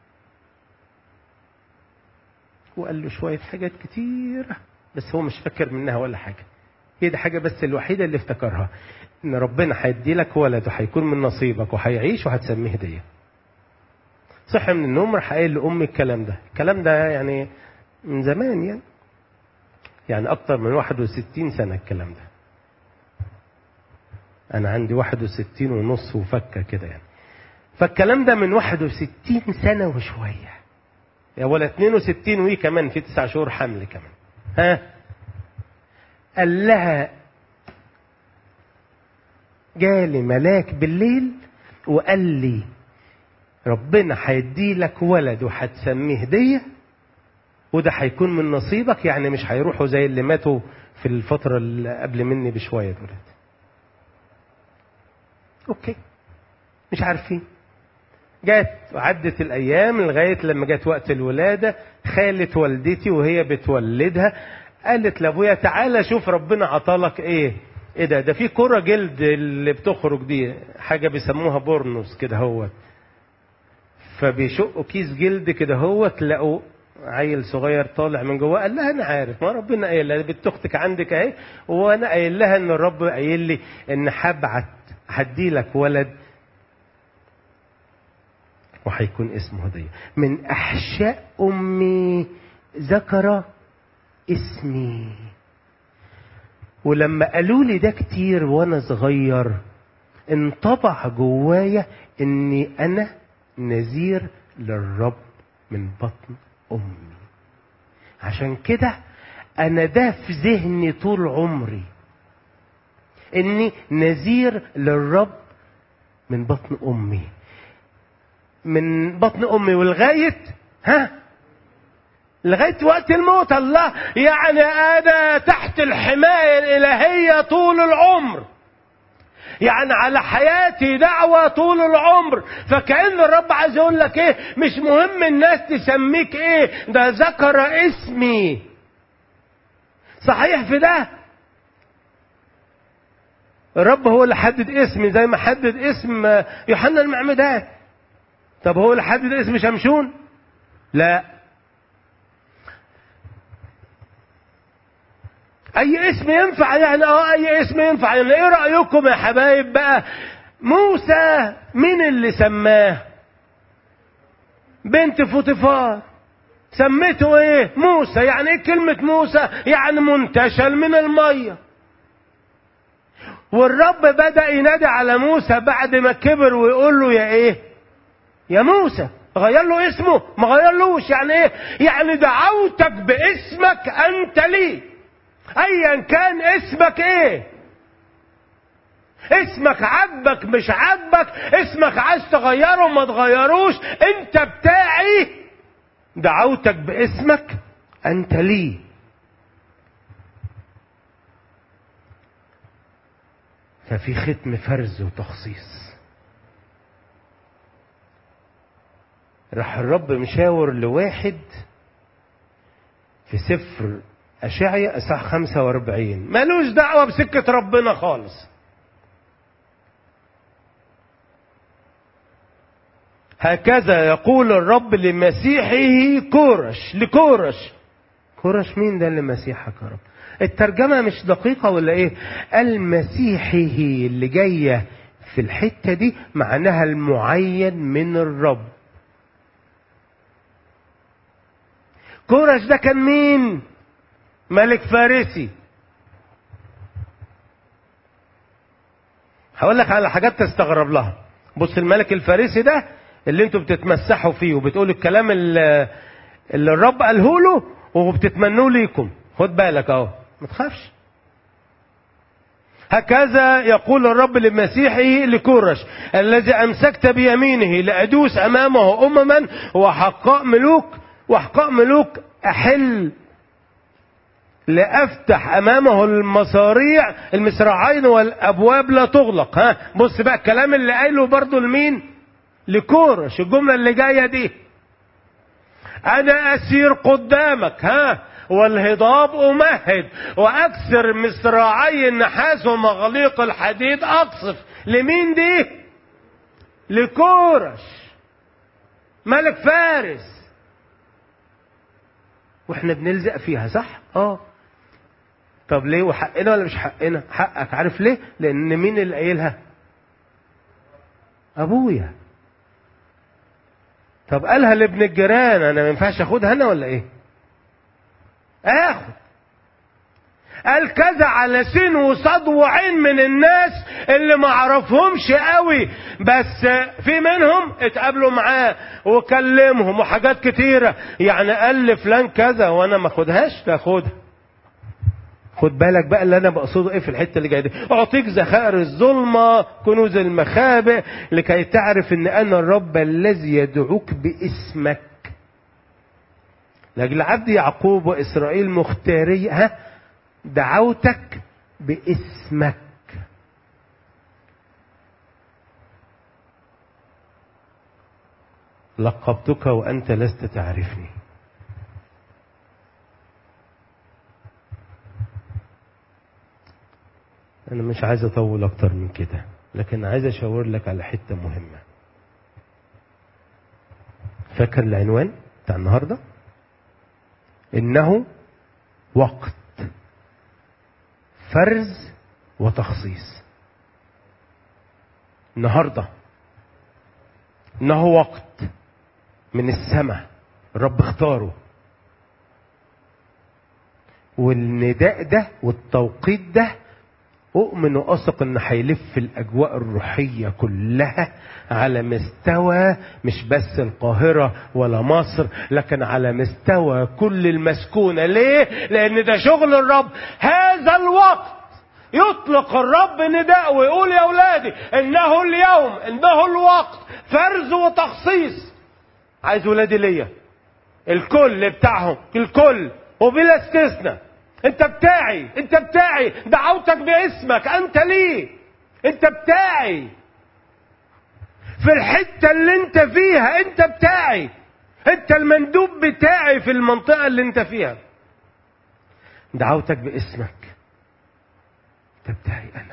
وقال له شوية حاجات كتيرة بس هو مش فاكر منها ولا حاجة. هي دي حاجة بس الوحيدة اللي افتكرها، ان ربنا هيدي لك ولد وهيكون من نصيبك وهيعيش وهتسميه هدية. صحي من النوم راح قايل لأمي الكلام ده يعني من زمان، يعني أكتر من 61 سنة الكلام ده. أنا عندي 61 ونص وفكة كده يعني. فالكلام ده من 61 سنة وشوية، يا ولا 62 وي كمان في 9 شهور حمل كمان. قال لها جالي ملاك بالليل وقال لي ربنا هيدي لك ولد وهتسميه هدية وده هيكون من نصيبك، يعني مش هيروحوا زي اللي ماتوا في الفترة اللي قبل مني بشوية دولت. اوكي مش عارفين. جات وعدت الايام لغاية لما جات وقت الولادة. خالة والدتي وهي بتولدها قالت لابويا تعالى شوف ربنا عطالك ايه ده في كرة جلد اللي بتخرج دي حاجة بيسموها بورنوس كده هو، فبيشقوا كيس جلد كده هو تلاقوا عيل صغير طالع من جواه، قال لها انا عارف، ما ربنا قايل لها بنت اختك عندك اهي، وانا قايل لها ان الرب قايل لي ان هدي لك ولد وهيكون اسمه هدية. من احشاء امي ذكر اسمي. ولما قالوا لي ده كتير وانا صغير انطبع جوايا اني انا نذير للرب من بطن امي. عشان كده انا ده في ذهني طول عمري، اني نذير للرب من بطن امي، من بطن امي ولغايه لغايه وقت الموت. الله، يعني انا تحت الحمايه الالهيه طول العمر، يعني على حياتي دعوة طول العمر. فكأن الرب عايز يقول لك ايه، مش مهم الناس تسميك ايه، ده ذكر اسمي. صحيح في ده الرب هو اللي حدد اسمي، زي ما حدد اسم يوحنا المعمدان. طب هو اللي حدد اسم شمشون؟ لا، اي اسم ينفع يعني. اي اسم ينفع يعني. ايه رأيكم يا حبايب بقى؟ موسى مين اللي سماه؟ بنت فوطيفار سميته ايه؟ موسى. يعني ايه كلمة موسى؟ يعني منتشل من المية. والرب بدأ ينادي على موسى بعد ما كبر ويقول له يا ايه؟ يا موسى. غير له اسمه؟ ما غيرلوش. يعني ايه؟ يعني دعوتك باسمك انت لي، ايا كان اسمك ايه. اسمك عجبك مش عجبك، اسمك عايز تغيره ما تغيروش، انت بتاعي. دعوتك باسمك انت لي. ففي ختم فرز وتخصيص. راح الرب مشاور لواحد في سفر أشعياء اصحاح 45 مالوش دعوة بسكة ربنا خالص. هكذا يقول الرب لمسيحه كورش. لكورش. كورش مين ده اللي مسيحك يا رب؟ الترجمة مش دقيقة ولا ايه؟ المسيحه اللي جاية في الحتة دي معناها المعين من الرب. كورش ده كان مين؟ ملك فارسي. هقول لك على حاجات تستغرب لها. بص، الملك الفارسي ده اللي انتوا بتتمسحوا فيه وبتقولوا الكلام اللي الرب قاله له وبتتمنوه ليكم، خد بالك اهو، ما تخافش. هكذا يقول الرب لمسيحه لكورش الذي امسكت بيمينه لادوس امامه امما وحقاء ملوك احل لأفتح أمامه المصراعين والأبواب لا تغلق. بص بقى الكلام اللي قايله برضو لمين؟ لكورش. الجملة اللي جاية دي، أنا أسير قدامك والهضاب أمهد وأكسر مصراعي النحاس ومغاليق الحديد أقصف. لمين دي؟ لكورش ملك فارس. واحنا بنلزق فيها، صح؟ طب ليه؟ وحقنا ولا مش حقنا؟ حقك. عارف ليه؟ لان مين اللي قايلها؟ ابويا. طب قالها لابن الجيران، انا ما ينفعش اخدها انا ولا ايه؟ اخد. قال كذا على سين وصاد وعين من الناس اللي ما عرفهمش قوي، بس في منهم اتقابلوا معاه وكلمهم وحاجات كتيرة. يعني قال لفلان كذا وانا ما اخدهاش، تاخدها. خد بالك بقى اللي انا بقصده ايه في الحته اللي جايه دي. اعطيك ذخائر الظلمه كنوز المخابئ لكي تعرف ان انا الرب الذي يدعوك باسمك لاجل عبد يعقوب واسرائيل مختاري. دعوتك باسمك. لقبتك وانت لست تعرفني. أنا مش عايز أطول أكتر من كده، لكن عايز أشاور لك على حتة مهمة. فاكر العنوان بتاع النهاردة؟ إنه وقت فرز وتخصيص. النهاردة إنه وقت من السماء الرب اختاره، والنداء ده والتوقيت ده أؤمن وأثق إن هيلف الأجواء الروحية كلها على مستوى مش بس القاهرة ولا مصر، لكن على مستوى كل المسكونة. ليه؟ لأن ده شغل الرب. هذا الوقت يطلق الرب نداء ويقول يا أولادي إنه اليوم، إنه الوقت فرز وتخصيص. عايز ولادي ليا الكل بتاعهم، الكل وبلا استثناء. انت بتاعي، انت بتاعي، دعوتك باسمك، انت ليه، انت بتاعي في الحتة اللي انت فيها، انت بتاعي، انت المندوب بتاعي في المنطقة اللي انت فيها. دعوتك باسمك، انت بتاعي انا،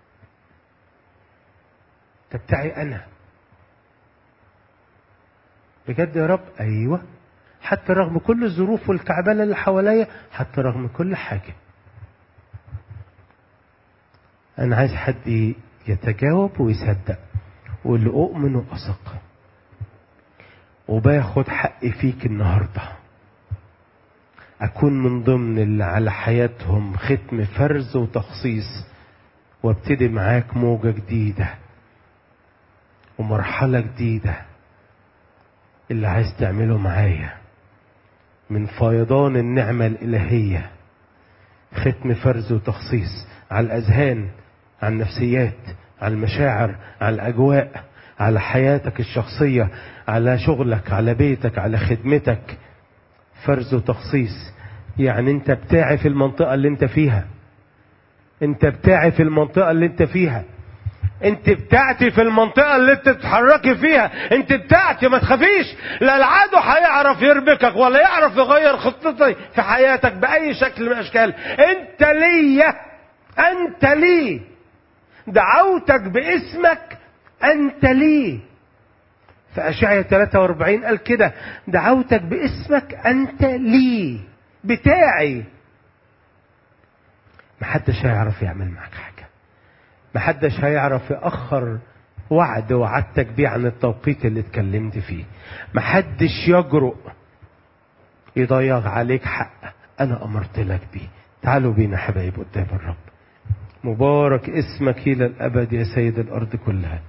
انت بتاعي انا بجد يا رب. ايوه، حتى رغم كل الظروف والكعبله اللي حواليا، حتى رغم كل حاجه. انا عايز حد يتجاوب ويصدق واللي اؤمن واثق، وباخد حقي فيك النهارده، اكون من ضمن اللي على حياتهم ختم فرز وتخصيص، وابتدي معاك موجه جديده ومرحله جديده اللي عايز تعمله معايا من فيضان النعمة الإلهية. ختم فرز وتخصيص على الأذهان، على النفسيات، على المشاعر، على الأجواء، على حياتك الشخصية، على شغلك، على بيتك، على خدمتك. فرز وتخصيص يعني انت بتاعي في المنطقة اللي انت فيها، انت بتاعي في المنطقة اللي انت فيها، انت بتاعتي في المنطقة اللي انت بتتحركي فيها، انت بتاعتي. ما تخافيش، لا العدو هيعرف يربكك ولا يعرف يغير خطتي في حياتك بأي شكل من الأشكال. انت ليا، انت لي، دعوتك باسمك، انت لي. في أشعياء 43 قال كده، دعوتك باسمك انت لي، بتاعي. محدش هيعرف يعمل معك حاجة، محدش هيعرف يأخر وعد وعدتك بيه عن التوقيت اللي اتكلمت فيه. محدش يجرؤ يضيع عليك حق انا امرت لك بيه. تعالوا بينا حبايب قدام الرب. مبارك اسمك الى الابد يا سيد الارض كلها.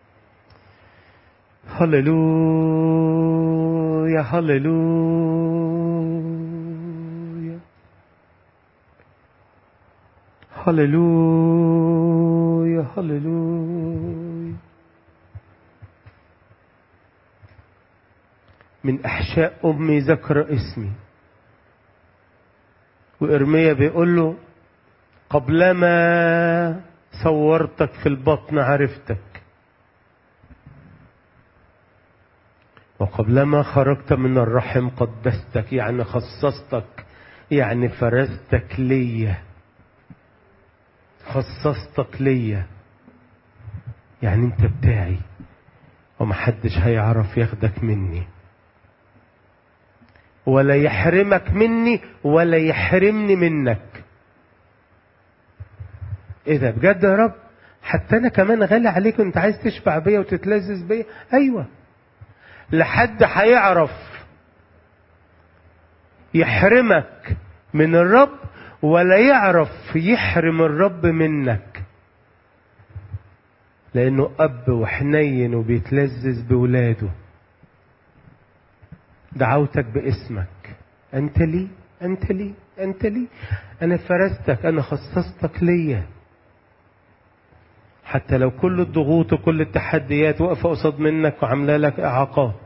هللويا هللويا هللويا هللويا. من احشاء امي ذكر اسمي، وارميا بيقول له قبلما صورتك في البطن عرفتك، وقبلما خرجت من الرحم قدستك. يعني خصصتك، يعني فرزتك ليا، خصصتك ليا، يعني انت بتاعي ومحدش هيعرف ياخدك مني ولا يحرمك مني ولا يحرمني منك. ايه ده بجد يا رب؟ حتى انا كمان غالي عليك وانت عايز تشبع بيا وتتلذذ بيا؟ ايوه. لحد هيعرف يحرمك من الرب ولا يعرف يحرم الرب منك، لانه اب وحنين وبيتلذذ بولاده. دعوتك باسمك، انت لي، انت لي، انت لي. انا فرستك، انا خصصتك ليا. حتى لو كل الضغوط وكل التحديات واقفه قصاد منك وعامله لك اعاقات،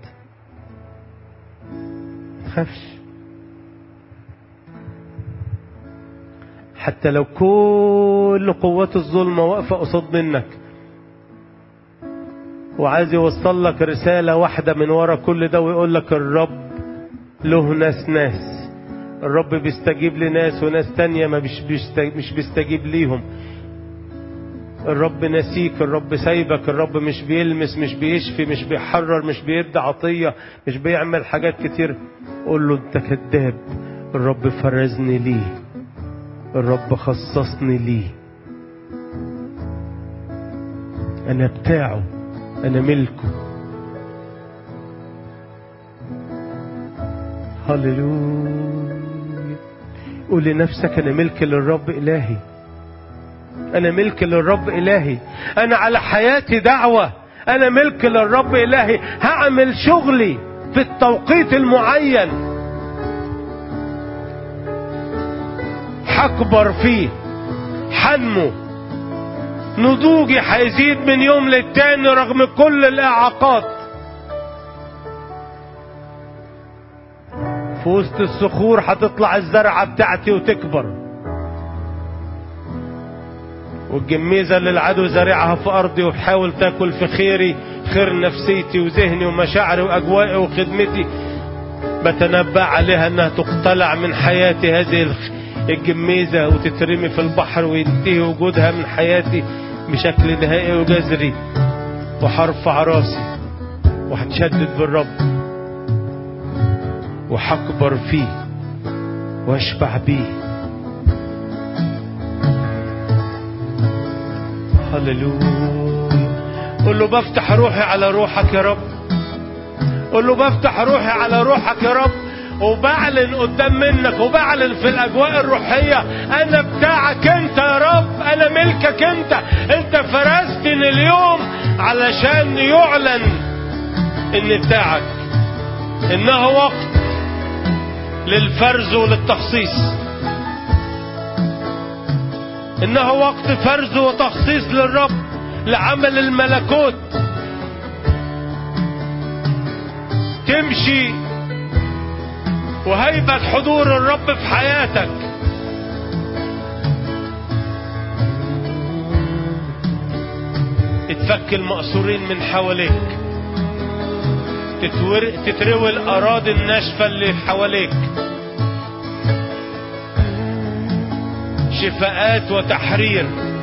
ما تخافش. حتى لو كل قوات الظلمه واقفه قصاد منك وعايز يوصل لك رسالة واحدة من ورا كل ده ويقول لك الرب له ناس. الرب بيستجيب لناس وناس تانية مش بيستجيب ليهم. الرب نسيك، الرب سايبك، الرب مش بيلمس، مش بيشفي، مش بيحرر، مش بيدي عطية، مش بيعمل حاجات كتير. قول له انت كذاب، الرب فرزني ليه، الرب خصصني ليه، أنا بتاعه، أنا ملكه. هللويا. قول لنفسك أنا ملك للرب إلهي، أنا ملك للرب إلهي، أنا على حياتي دعوة، أنا ملك للرب إلهي. هعمل شغلي في التوقيت المعين، حكبر فيه، حنمو، نضوجي هيزيد من يوم للتاني رغم كل الإعاقات. في وسط الصخور هتطلع الزرعة بتاعتي وتكبر، والجميزة اللي العدو زارعها في أرضي وبحاول تاكل في خيري، خير نفسيتي وذهني ومشاعري وأجوائي وخدمتي، بتنبأ عليها أنها تقتلع من حياتي هذه الجميزة وتترمي في البحر وينتهي وجودها من حياتي بشكل نهائي وجذري. وحرفع راسي وهتشدد بالرب وحكبر فيه واشبع بيه. هللويا. قل له بفتح روحي على روحك يا رب، قل له بفتح روحي على روحك يا رب، وبعلن قدام منك وبعلن في الأجواء الروحية أنا بتاعك أنت يا رب، أنا ملكك أنت. أنت فرزتني اليوم علشان يعلن إن بتاعك، إنه وقت للفرز وللتخصيص، إنه وقت فرز وتخصيص للرب لعمل الملكوت. تمشي وهيبة حضور الرب في حياتك. اتفك المقصورين من حواليك، تتروي الأراضي الناشفة اللي حواليك، شفاءات وتحرير،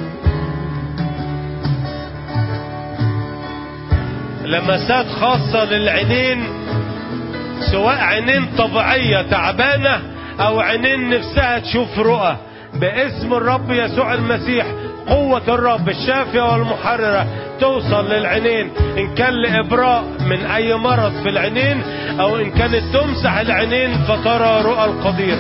لمسات خاصة للعينين، سواء عينين طبيعية تعبانة أو عينين نفسها تشوف رؤى، باسم الرب يسوع المسيح. قوة الرب الشافية والمحررة توصل للعينين، إن كان لإبراء من أي مرض في العينين أو إن كانت تمسح العينين فترى رؤى القدير.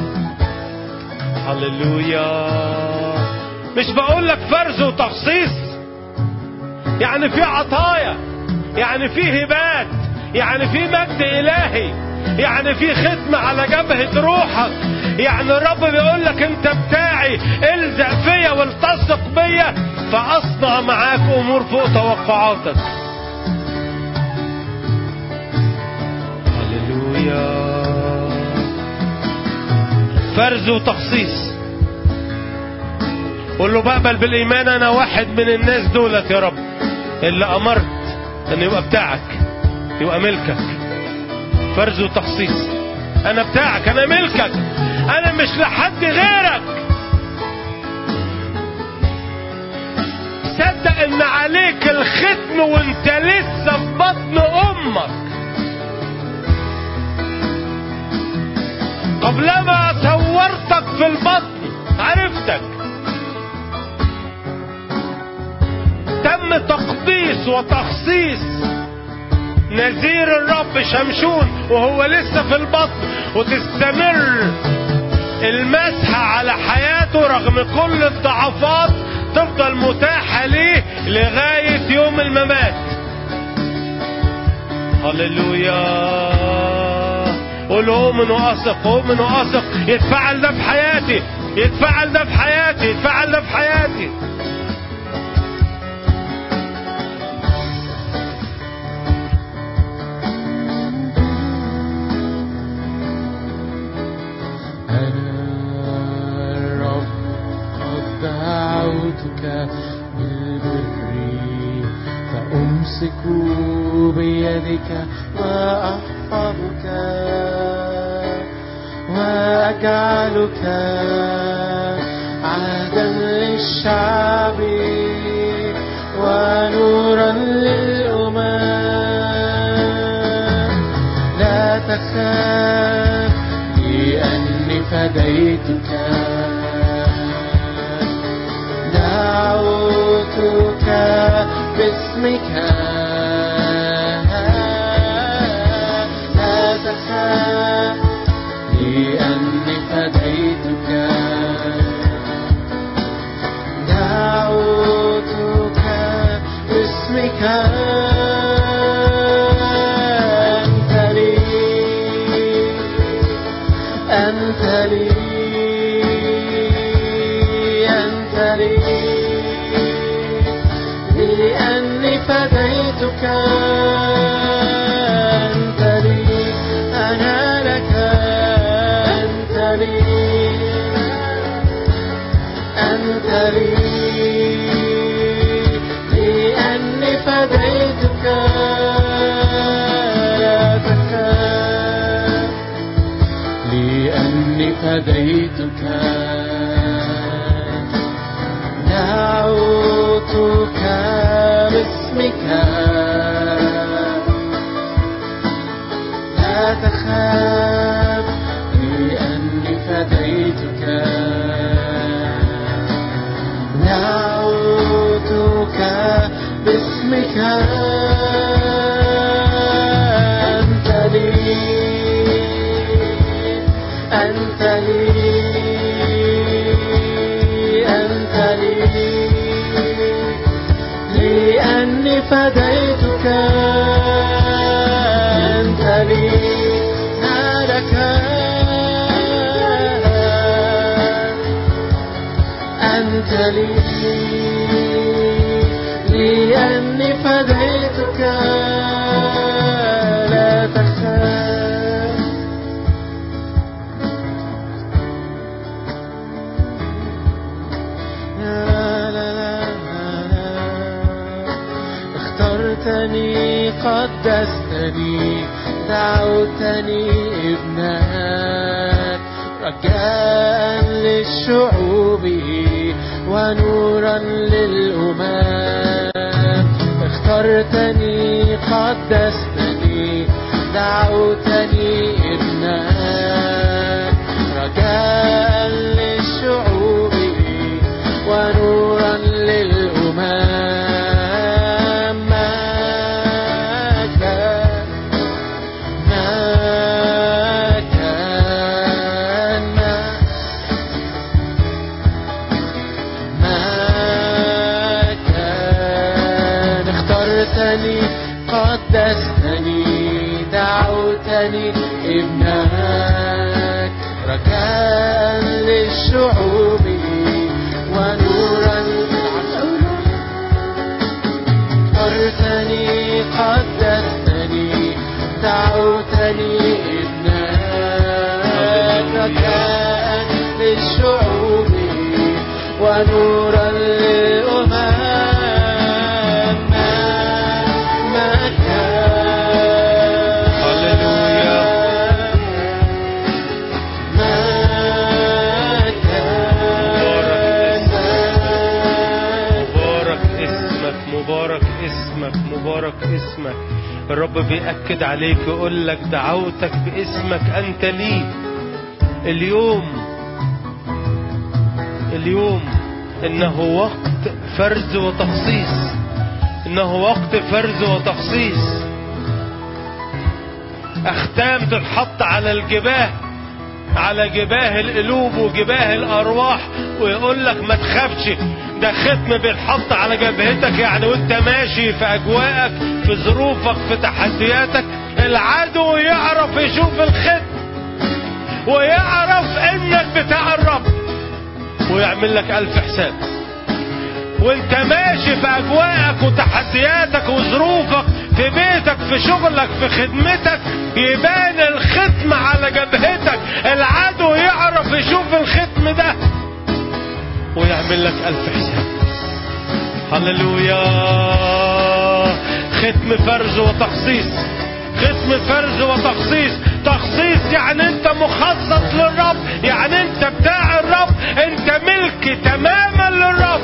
هللويا. مش بقول لك فرز وتخصيص، يعني في عطايا، يعني في هبات، يعني في مجد إلهي، يعني في ختمة على جبهة روحك. يعني الرب بيقول لك انت بتاعي، الزق فيا والتصق بيا فأصنع معاك أمور فوق توقعاتك. هللويا. فرز وتخصيص. قول له بقبل بالإيمان أنا واحد من الناس دولت يا رب اللي أمرت أن يبقى بتاعك، يبقى ملكك. فرز وتخصيص. أنا بتاعك، أنا ملكك، أنا مش لحد غيرك. صدق إن عليك الختم وإنت لسه في بطن أمك. قبلما صورتك في البطن عرفتك. تم تقديس وتخصيص نذير الرب شمشون وهو لسه في البطن، وتستمر المسحة على حياته رغم كل الضعفات، تفضل متاحة ليه لغاية يوم الممات. هللويا. قول أؤمن وأثق، أؤمن وأثق. يتفعل ده في حياتي، يتفعل ده في حياتي، يتفعل ده في حياتي. بالبر فأمسك بيدك وأحفظك وأجعلك عهدا للشعب ونورا للأمم. لا تخاف لأن فديتك دعوتك باسمك لا تخاف لأني فديتك دعوتك باسمك أنت لي لأني فديتك أنت لي أنا لك أنت لي لأني فديتك لا تخاف لأني فديتك دعوتك باسمك لا تخاف لأني فديتك دعوتك باسمك أنت لي لأني فديتك أنت لي لك أنت لي لأني فديتك لا تخاف اخترتني قدستني دعوتني ابنك رجاء للشعوب ونورا للأمم اخترتني قدستني دعوتني ابنك رجاء للشعوب ونورا للأمم قدستني دعوتني ابنك رجاء للشعوب ونورا اخترتني قدستني دعوتني ابنك رجاء للشعوب ونورا للأمم مبارك اسمك. الرب بيأكد عليك يقول لك دعوتك باسمك أنت لي. اليوم إنه وقت فرز وتخصيص، إنه وقت فرز وتخصيص. أختام تتحط على الجباه، على جباه القلوب وجباه الأرواح، ويقول لك ما تخافش، ده ختم بيتحط على جبهتك. يعني وانت ماشي في أجواءك، في ظروفك، في تحدياتك، العدو يعرف يشوف الختم ويعرف انك بتاع الرب ويعمل لك 1000 حساب. وانت ماشي في أجواءك وتحدياتك وظروفك، في بيتك، في شغلك، في خدمتك، يبان الختم على جبهتك. العدو يعرف يشوف الختم ده ويعمل لك 1000 حساب. هللويا. ختم فرز وتخصيص، ختم فرز وتخصيص. تخصيص يعني انت مخصص للرب، يعني انت بتاع الرب، انت ملك تماما للرب.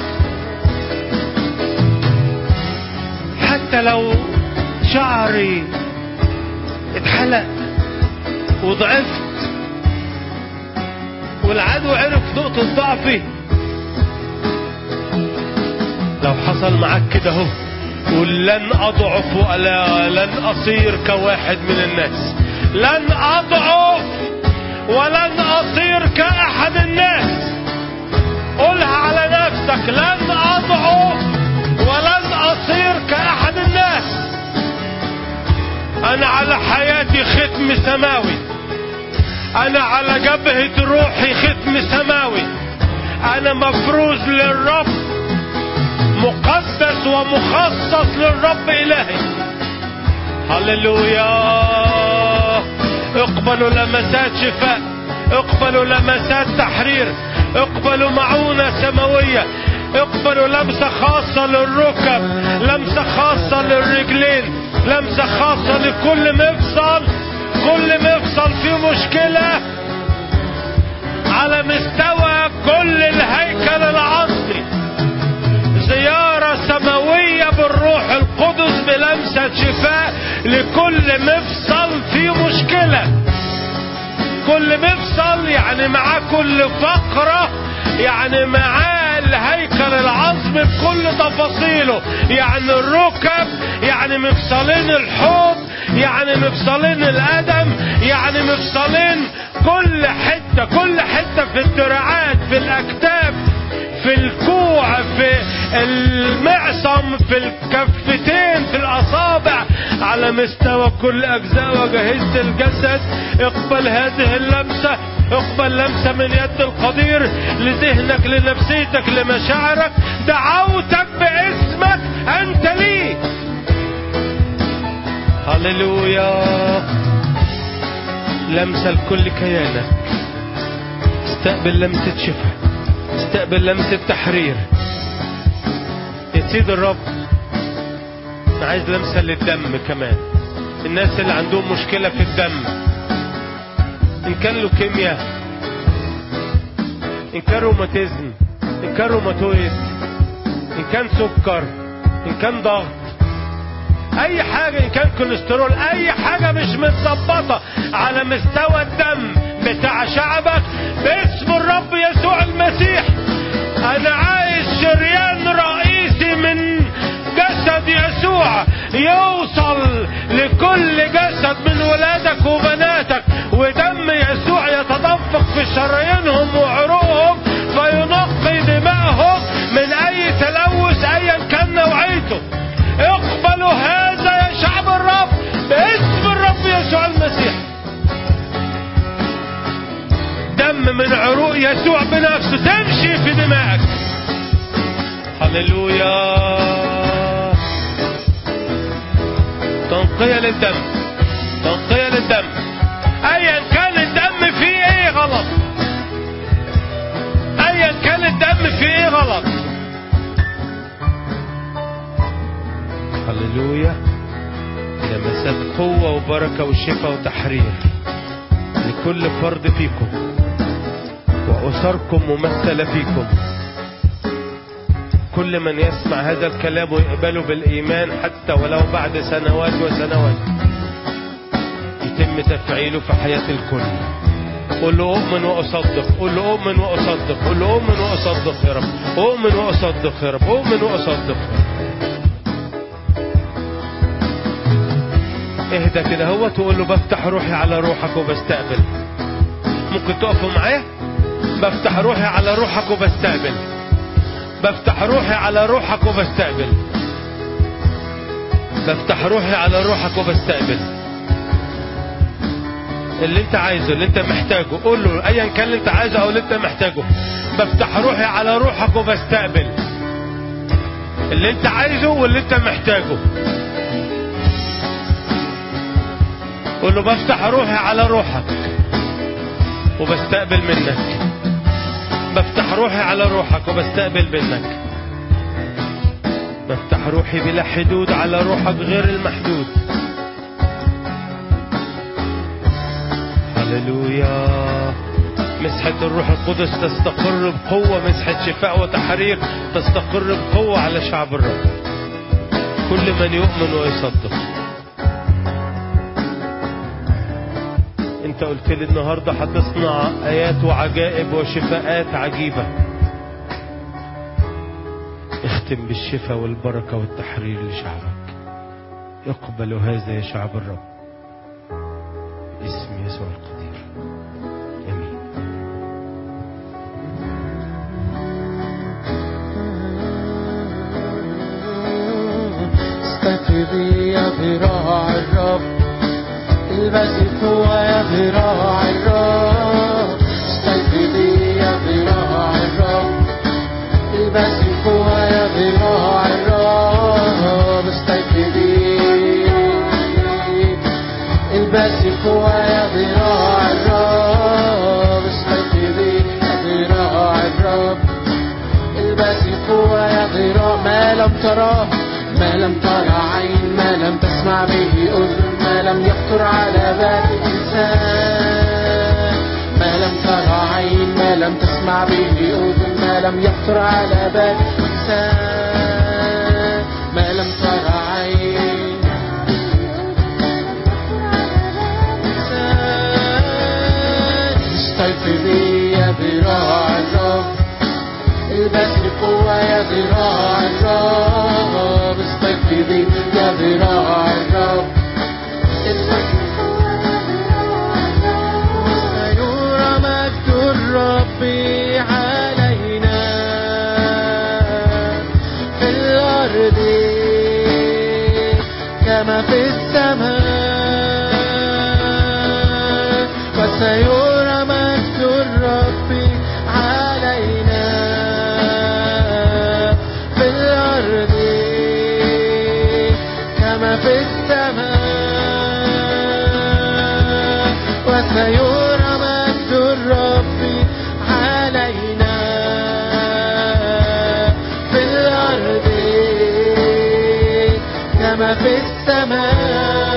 حتى لو شعري اتحلق وضعفت، والعدو عرف نقطة ضعفي. لو حصل معاك كده اهو، قول لن أضعف ولا لن أصير كواحد من الناس. لن أضعف ولن أصير كأحد الناس. قولها على نفسك، لن أضعف ولن أصير كأحد الناس. أنا على حياتي ختم سماوي، أنا على جبهة روحي ختم سماوي، أنا مفروز للرب، مقدس ومخصص للرب إلهي. هللويا. اقبلوا لمسات شفاء، اقبلوا لمسات تحرير، اقبلوا معونة سماوية، اقبلوا لمسة خاصة للركب، لمسة خاصة للرجلين، لمسة خاصة لكل مفصل. كل مفصل فيه مشكلة على مستوى كل الهيكل العظمي. زيارة سماوية بالروح القدس بلمسة شفاء لكل مفصل فيه مشكلة. كل مفصل يعني معاه كل فقرة، يعني معاه الهيكل العظمي بكل تفاصيله، يعني الركب، يعني مفصلين الحوض، يعني مفصلين القدم، يعني مفصلين كل حتة، كل حتة في الدراعات، في الأكتاف، في الكوع، في المعصم، في الكفتين، في الأصابع، على مستوى كل أجزاء وجهاز الجسد. اقبل هذه اللمسة، اقبل لمسة من يد القدير لذهنك، لنفسيتك، لمشاعرك. دعوتك باسمك أنت لي. هللويا. لمسة لكل كيانك. استقبل لمسة شفاء، استقبل لمسة تحرير يا سيد الرب. أنا عايز لمسة للدم كمان. الناس اللي عندهم مشكلة في الدم، إن كان لوكيميا، إن كان روماتيزم، إن كان روماتويد، إن كان سكر، إن كان ضغط، أي حاجة، إن كان كوليسترول، أي حاجة مش متظبطة على مستوى الدم بتاع شعبك، باسم الرب يسوع المسيح أنا عايز شريان رئيسي من جسد يسوع يوصل لكل جسد من ولادك وبناتك، ودم يسوع يتدفق في شرايينهم وعروقهم فينقي دمائهم من أي تلوث أيا كان نوعيته. اقبلوا هذا يا شعب الرب باسم الرب يسوع المسيح. دم من عروق يسوع بنفسه تمشي في دمائك. هللويا. تنقية للدم، تنقية للدم، ايا كان الدم فيه ايه غلط، ايا كان الدم فيه ايه غلط. هللويا. لمسات قوة وبركة وشفاء وتحرير لكل فرد فيكم وأسركم ممثلة فيكم. كل من يسمع هذا الكلام ويقبله بالإيمان حتى ولو بعد سنوات وسنوات يتم تفعيله في حياة الكل. قل له أؤمن وأصدق، قل له أؤمن وأصدق، قل له أؤمن وأصدق يا رب، أؤمن وأصدق يا رب، أؤمن وأصدق. اهدى كده هو تقول له بفتح روحي على روحك وبستقبل. ممكن تقفوا معايا؟ بفتح روحي على روحك وبستقبل، بفتح روحي على روحك وبستقبل، بفتح روحي على روحك وبستقبل. اللي انت عايزه، اللي انت محتاجه، قول له ايا كان اللي انت عايزه او اللي انت محتاجه. بفتح روحي على روحك وبستقبل اللي انت عايزه واللي انت محتاجه. قول له بفتح روحي على روحك وبستقبل منك، بفتح روحي على روحك وبستقبل منك. بفتح روحي بلا حدود على روحك غير المحدود. هللويا. مسحة الروح القدس تستقر بقوة، مسحة شفاء وتحرير تستقر بقوة على شعب الرب. كل من يؤمن ويصدق. انت انت قلت لي النهاردة هتصنع آيات وعجائب وشفاءات عجيبة. اختم بالشفاء والبركة والتحرير لشعبك. اقبل هذا يا شعب الرب باسم يسوع القدير، امين. استفيضي يا ذراع الرب، البسي قوة يا ذراع الرب. استفيضي يا ذراع الرب، البسي قوة يا ذراع الرب. استفيضي البسي قوة يا ذراع الرب. استفيضي يا ذراع الرب، البسي قوة يا ذراع. ما لم تراه، ما لم ترى عين، ما لم تسمع به أذن، ما لم يخطر على بال إنسان. ما لم ترى عين، ما لم تسمع به أذن، ما لم يخطر على بال إنسان. ما لم ترى عين استيقظي يا ذراع الرب، البسي قوة يا ذراع الرب. استيقظي يا ذراع الرب، سيرى مجد الرب علينا في الأرض كما في السماء. وسيرى مجد الرب علينا في الأرض كما في السماء. وسيرى مجد الرب علينا في الأرض كما في السماء.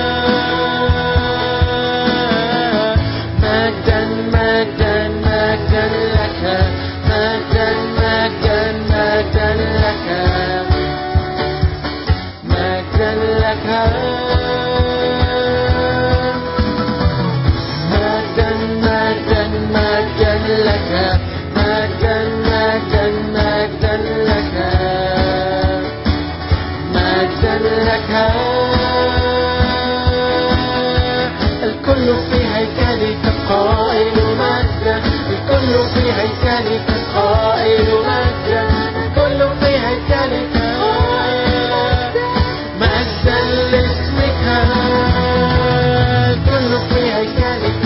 مجدا مجدا مجدا لك، مجدا مجدا مجدا لك، مجدا لك، مجدا مجدا مجدا لك، مجدا مجدا مجدا لك، مجدا لك. الكل في هيكلك قائل مجدا، الكل في هيكلك قائل مجدا، الكل في هيكلك مجدا لاسمك. الكل في هيكلك،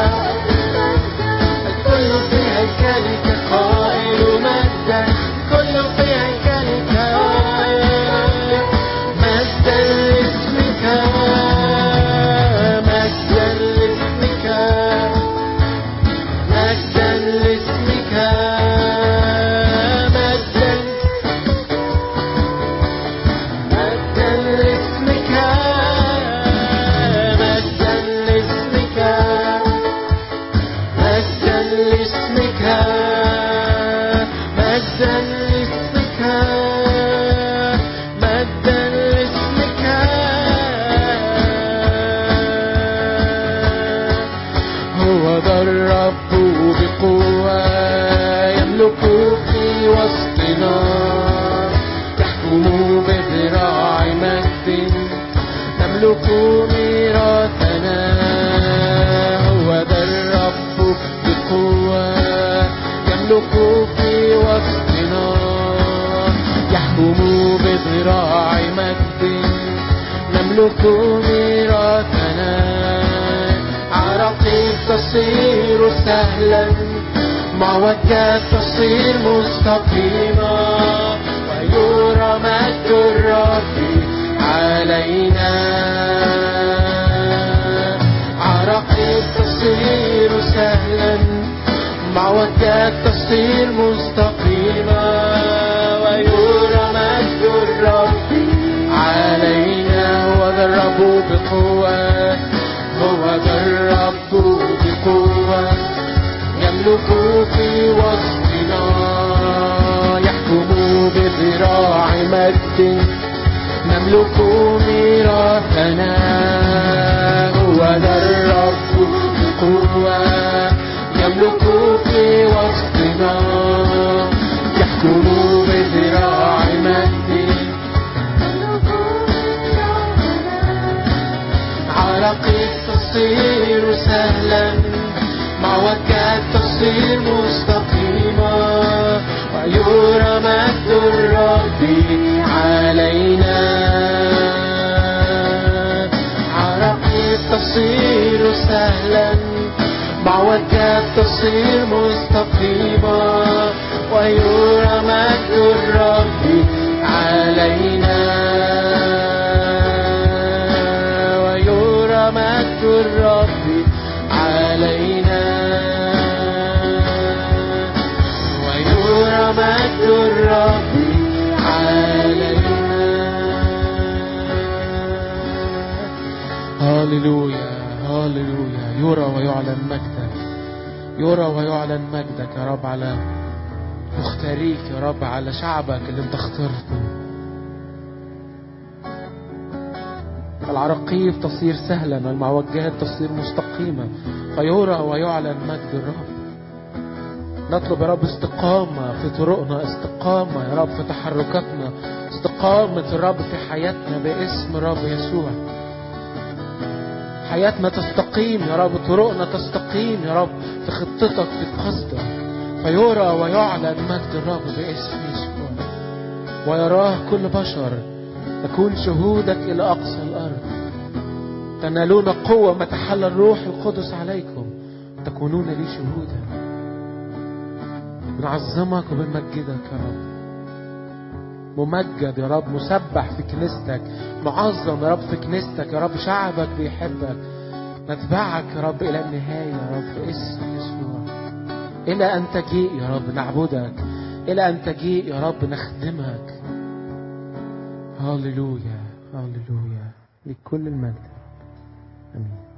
الكل في هيكلك قائل مجدا، الكل في هيكلك مجدا لاسمك، مجدا لاسمك، مجدا لاسمك، مجدا مجدا لاسمك، مجدا لاسمك، مجدا لاسمك، مجدا لاسمك، مجدا لاسمك. هو ذا الرب بقوة يملك في وسطنا، يحكم بذراع مجد نملك ميراثنا. هو ذا الرب بقوة يملك في وسطنا، يحكم بذراع مجد نملك ميراثنا. عراقيب تصير سهلا، معوجات تصير مستقيمة، ويرى مجد الرب علينا. عراقيب تصير سهلا، معوجات تصير مستقيمة، ويرى مجد الرب علينا. هو ذا الرب بقوة، هو ذا الرب بقوة يملك في وسطنا، يحكم بذراع مجد نملك ميراثنا. هو ذا الرب بقوة يملك في وسطنا يحكم بذراع مجد عراقيب تصير سهلا معوجات تصير مستقيمة ويرى مجد الرب علينا عراقيب تصير سهلا معوجات تصير مستقيمة ويرى مجد الرب علينا ويرى مجد الرب علينا ويرى مجد الرب علينا. هاليلويا هاليلويا. يرى ويعلن مجدك يرى ويعلن مجدك يا رب على مختاريك يا رب على شعبك اللي انت اخترته. العراقيب تصير سهلا والمعوجات تصير مستقيمة فيرى ويعلن مجد الرب. نطلب يا رب استقامة في طرقنا استقامة يا رب في تحركاتنا استقامة يا رب في حياتنا باسم رب يسوع. حياتنا تستقيم يا رب طرقنا تستقيم يا رب في خطتك في قصدك فيرى ويعلن مجد الرب باسم يسوع ويراه كل بشر. تكون شهودك إلى أقصى الأرض تنالون قوة ما تحل الروح القدس عليكم تكونون لي شهودا. بنعظمك وبنمجدك يا رب. ممجد يا رب مسبح في كنيستك معظم يا رب في كنيستك يا رب. شعبك بيحبك نتبعك يا رب إلى النهاية يا رب في اسم يسوع. إلى أن تجيء يا رب نعبدك إلى أن تجيء يا رب نخدمك. هاليلويا هاليلويا لكل المجد. آمين.